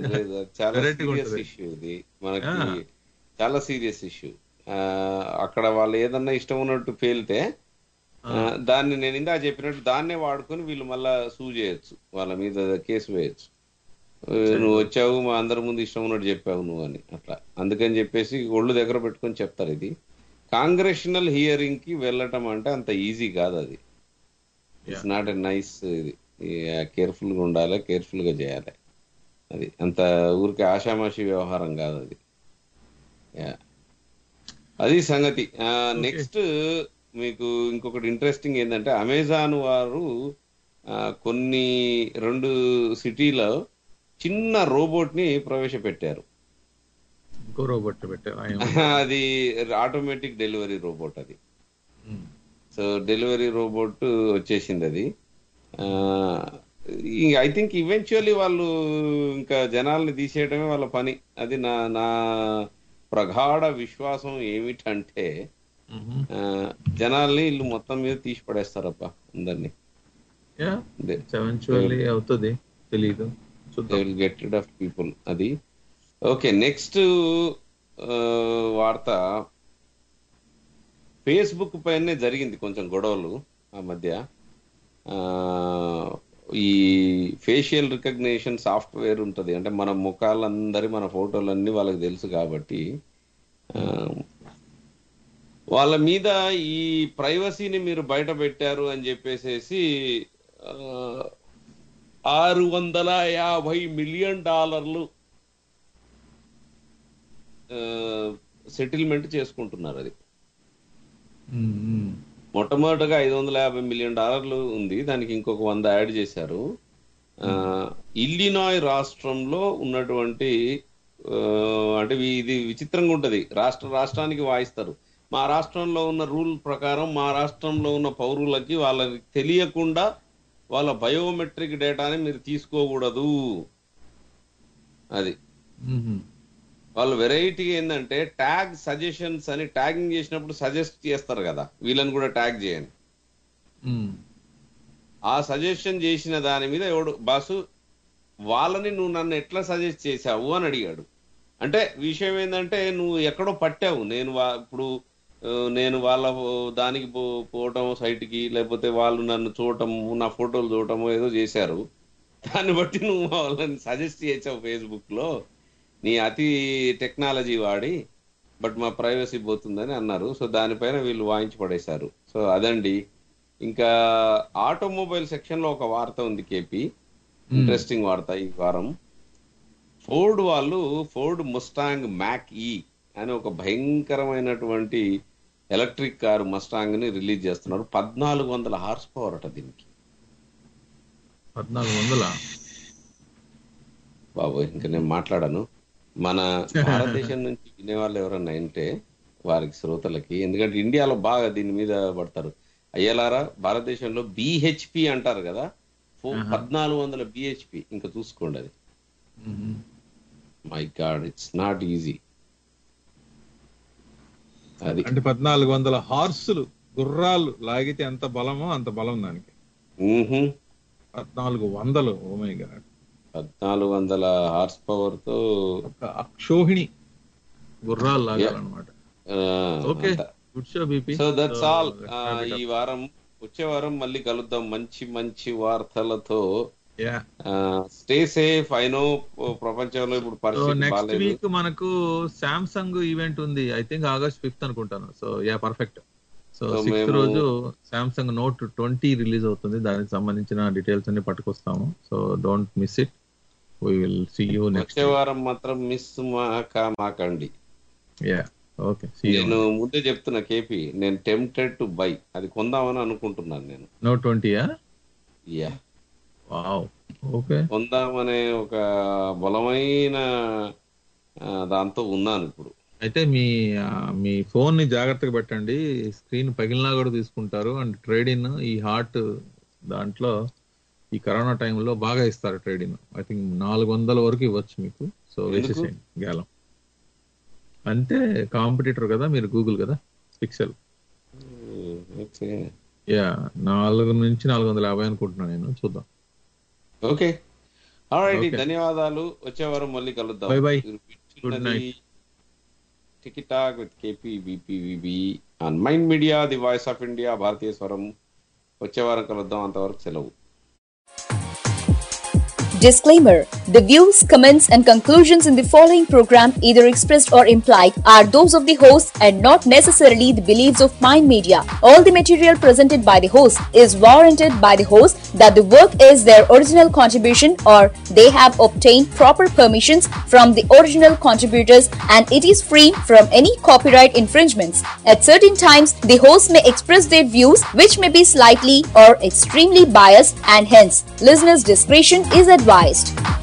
చాలా సీరియస్ ఇష్యూ. అక్కడ వాళ్ళు ఏదన్నా ఇష్టం ఉన్నట్టు పేలితే దాన్ని నేను ఇందా చెప్పినట్టు దాన్నే వాడుకొని వీళ్ళు మళ్ళా సూ చేయొచ్చు, వాళ్ళ మీద కేసు వేయచ్చు. నువ్వు వచ్చావు మా అందరి ముందు ఇష్టం ఉన్నట్టు చెప్పావు నువ్వు అని అట్లా. అందుకని చెప్పేసి ఒళ్ళు దగ్గర పెట్టుకొని చెప్తారు. ఇది కాంగ్రెషనల్ హియరింగ్ కి వెళ్ళటం అంటే అంత ఈజీ కాదు, అది ఇట్స్ నాట్ ఎ నైస్. ఇది కేర్ఫుల్ గా ఉండాలి, కేర్ఫుల్ గా చేయాలి. అది అంత ఊరికి ఆషామాషి వ్యవహారం కాదు అది. అది సంగతి. నెక్స్ట్ మీకు ఇంకొకటి ఇంట్రెస్టింగ్ ఏంటంటే అమెజాన్ వారు కొన్ని 2 సిటీలో చిన్న రోబోట్ ని ప్రవేశపెట్టారు. ఇంకో రోబోట్ పెట్టారు, అది ఆటోమేటిక్ డెలివరీ రోబోట్ అది. సో డెలివరీ రోబోట్ వచ్చేసింది అది. ఐ థింక్ ఈవెన్చువల్లీ వాళ్ళు ఇంకా జనాల్ని తీసేయడమే వాళ్ళ పని. అది నా ప్రగాఢ విశ్వాసం ఏమిటంటే జనాల్ని ఇల్లు మొత్తం మీద తీసి పడేస్తారప్ప అందరినీ. అవుతుంది, తెలీదు, they will get rid of people. అది ఓకే. నెక్స్ట్ వార్త, ఫేస్బుక్ పైనే జరిగింది కొంచెం గొడవలు ఆ మధ్య. ఈ ఫేషియల్ రికగ్నిషన్ సాఫ్ట్వేర్ ఉంటుంది, అంటే మన ముఖాలందరి మన ఫోటోలన్నీ వాళ్ళకి తెలుసు కాబట్టి వాళ్ళ మీద ఈ ప్రైవసీని మీరు బయట పెట్టారు అని చెప్పేసి $650 మిలియన్ సెటిల్మెంట్ చేసుకుంటున్నారు. అది మొట్టమొదటిగా $550 మిలియన్ ఉంది, దానికి ఇంకొక 100 యాడ్ చేశారు. ఇల్లినాయ్ రాష్ట్రంలో ఉన్నటువంటి, అంటే ఇది విచిత్రంగా ఉంటది, రాష్ట్రానికి వాయిస్తారు. మా రాష్ట్రంలో ఉన్న రూల్ ప్రకారం మా రాష్ట్రంలో ఉన్న పౌరులకి వాళ్ళకి తెలియకుండా వాళ్ళ బయోమెట్రిక్ డేటాని మీరు తీసుకోకూడదు. అది వాళ్ళు వెరైటీ ఏంటంటే ట్యాగ్ సజెషన్స్ అని, ట్యాగింగ్ చేసినప్పుడు సజెస్ట్ చేస్తారు కదా, వీళ్ళని కూడా ట్యాగ్ చేయని. ఆ సజెషన్ చేసిన దాని మీద ఎవడు బాసు వాళ్ళని నువ్వు నన్ను ఎట్లా సజెస్ట్ చేశావు అని అడిగాడు. అంటే విషయం ఏంటంటే నువ్వు ఎక్కడో పట్టావు, ఇప్పుడు నేను వాళ్ళ దానికి పోవటం సైట్కి, లేకపోతే వాళ్ళు నన్ను చూడటము, నా ఫోటోలు చూడటము ఏదో చేశారు, దాన్ని బట్టి నువ్వు వాళ్ళని సజెస్ట్ చేసావు ఫేస్బుక్ లో నీ అతి టెక్నాలజీ వాడి, బట్ మా ప్రైవసీ పోతుందని అన్నారు. సో దానిపైన వీళ్ళు వాయించి పడేశారు. సో అదండి. ఇంకా ఆటోమొబైల్ సెక్షన్ లో ఒక వార్త ఉంది కేపీ, ఇంట్రెస్టింగ్ వార్త ఈ వారం. ఫోర్డ్ వాళ్ళు ఫోర్డ్ ముస్టాంగ్ మ్యాక్ ఈ అని ఒక భయంకరమైనటువంటి ఎలక్ట్రిక్ కారు మస్టాంగ్ ని రిలీజ్ చేస్తున్నారు. 1400 హార్స్ పవర్ అట దీనికి. 1400 బాబు, ఇంకా నేను మాట్లాడాను. మన భారతదేశం నుంచి వినేవాళ్ళు ఎవరన్నా అంటే వారికి శ్రోతలకి, ఎందుకంటే ఇండియాలో బాగా దీని మీద పడతారు. అయ్యలారా, భారతదేశంలో బిహెచ్పి అంటారు కదా, 1400 బిహెచ్పి. ఇంకా చూసుకోండి అది. My god, it's not easy. అది అంటే 1400 హార్సులు, గుర్రాలు లాగితే ఎంత బలమో అంత బలం దానికి. 1400, oh my god, 1400 horse power తో అక్షోహిణి గుర్రాలు లాగాలన్నమాట. Okay, good show BP. So that's all. ఈ వారం, వచ్చే వారం మళ్ళీ కలుద్దాం మంచి మంచి వార్తలతో. Stay safe. ఐ నో ప్రపంచంలో ఇప్పుడు పరిస్థితి నెక్స్ట్ వీక్ మనకు సామ్సంగ్ ఈవెంట్ ఉంది, ఐ థింక్ August 5th అనుకుంటాను. So yeah, perfect. So 6th రోజు సామ్సంగ్ Note 20 రిలీజ్ అవుతుంది, దానికి సంబంధించిన డీటెయిల్స్ అన్ని పట్టుకొస్తాము. So don't miss it. We will see you next వారం. మాత్రం మిస్ మాకండి. Yeah, okay. నేను ముందే చెప్తున్నా కేపీ, నేను టెంప్టెడ్ టు బై, అది కొందామని అనుకుంటున్నాను నేను. Note 20? Yeah, wow, okay. కొందామనే ఒక బలమైన దాంతో ఉన్నాను ఇప్పుడు. అయితే మీ ఫోన్ ని జాగ్రత్తగా పెట్టండి, స్క్రీన్ పగిలినా కూడా తీసుకుంటారు. అండ్ ట్రేడ్ ఇన్, ఈ హార్ట్ దాంట్లో ఈ కరోనా టైంలో బాగా ఇస్తారు ట్రేడ్ ఇన్. ఐ థింక్ 400 వరకు ఇవ్వచ్చు మీకు. సో వేసేసేయండి గేలం. అంటే కాంపిటీటర్ కదా మీరు, గూగుల్ కదా, పిక్సెల్. యా, 4 నుంచి 450 అనుకుంటున్నాను నేను, చూద్దాం. ఓకే, ఆల్రైట్, ధన్యవాదాలు. వచ్చే వారం మళ్ళీ కలుద్దాం. Bye bye, good night. Tech talk with KP BPVB on Mind Media, the voice of India, భారతీయ స్వరం. వచ్చే వారం కలుద్దాం, అంతవరకు సెలవు. Disclaimer: the views, comments, and conclusions in the following program, either expressed or implied, are those of the host and not necessarily the beliefs of Mind Media. All the material presented by the host is warranted by the host that the work is their original contribution or they have obtained proper permissions from the original contributors and it is free from any copyright infringements. At certain times, the host may express their views which may be slightly or extremely biased, and hence listeners' discretion is advised.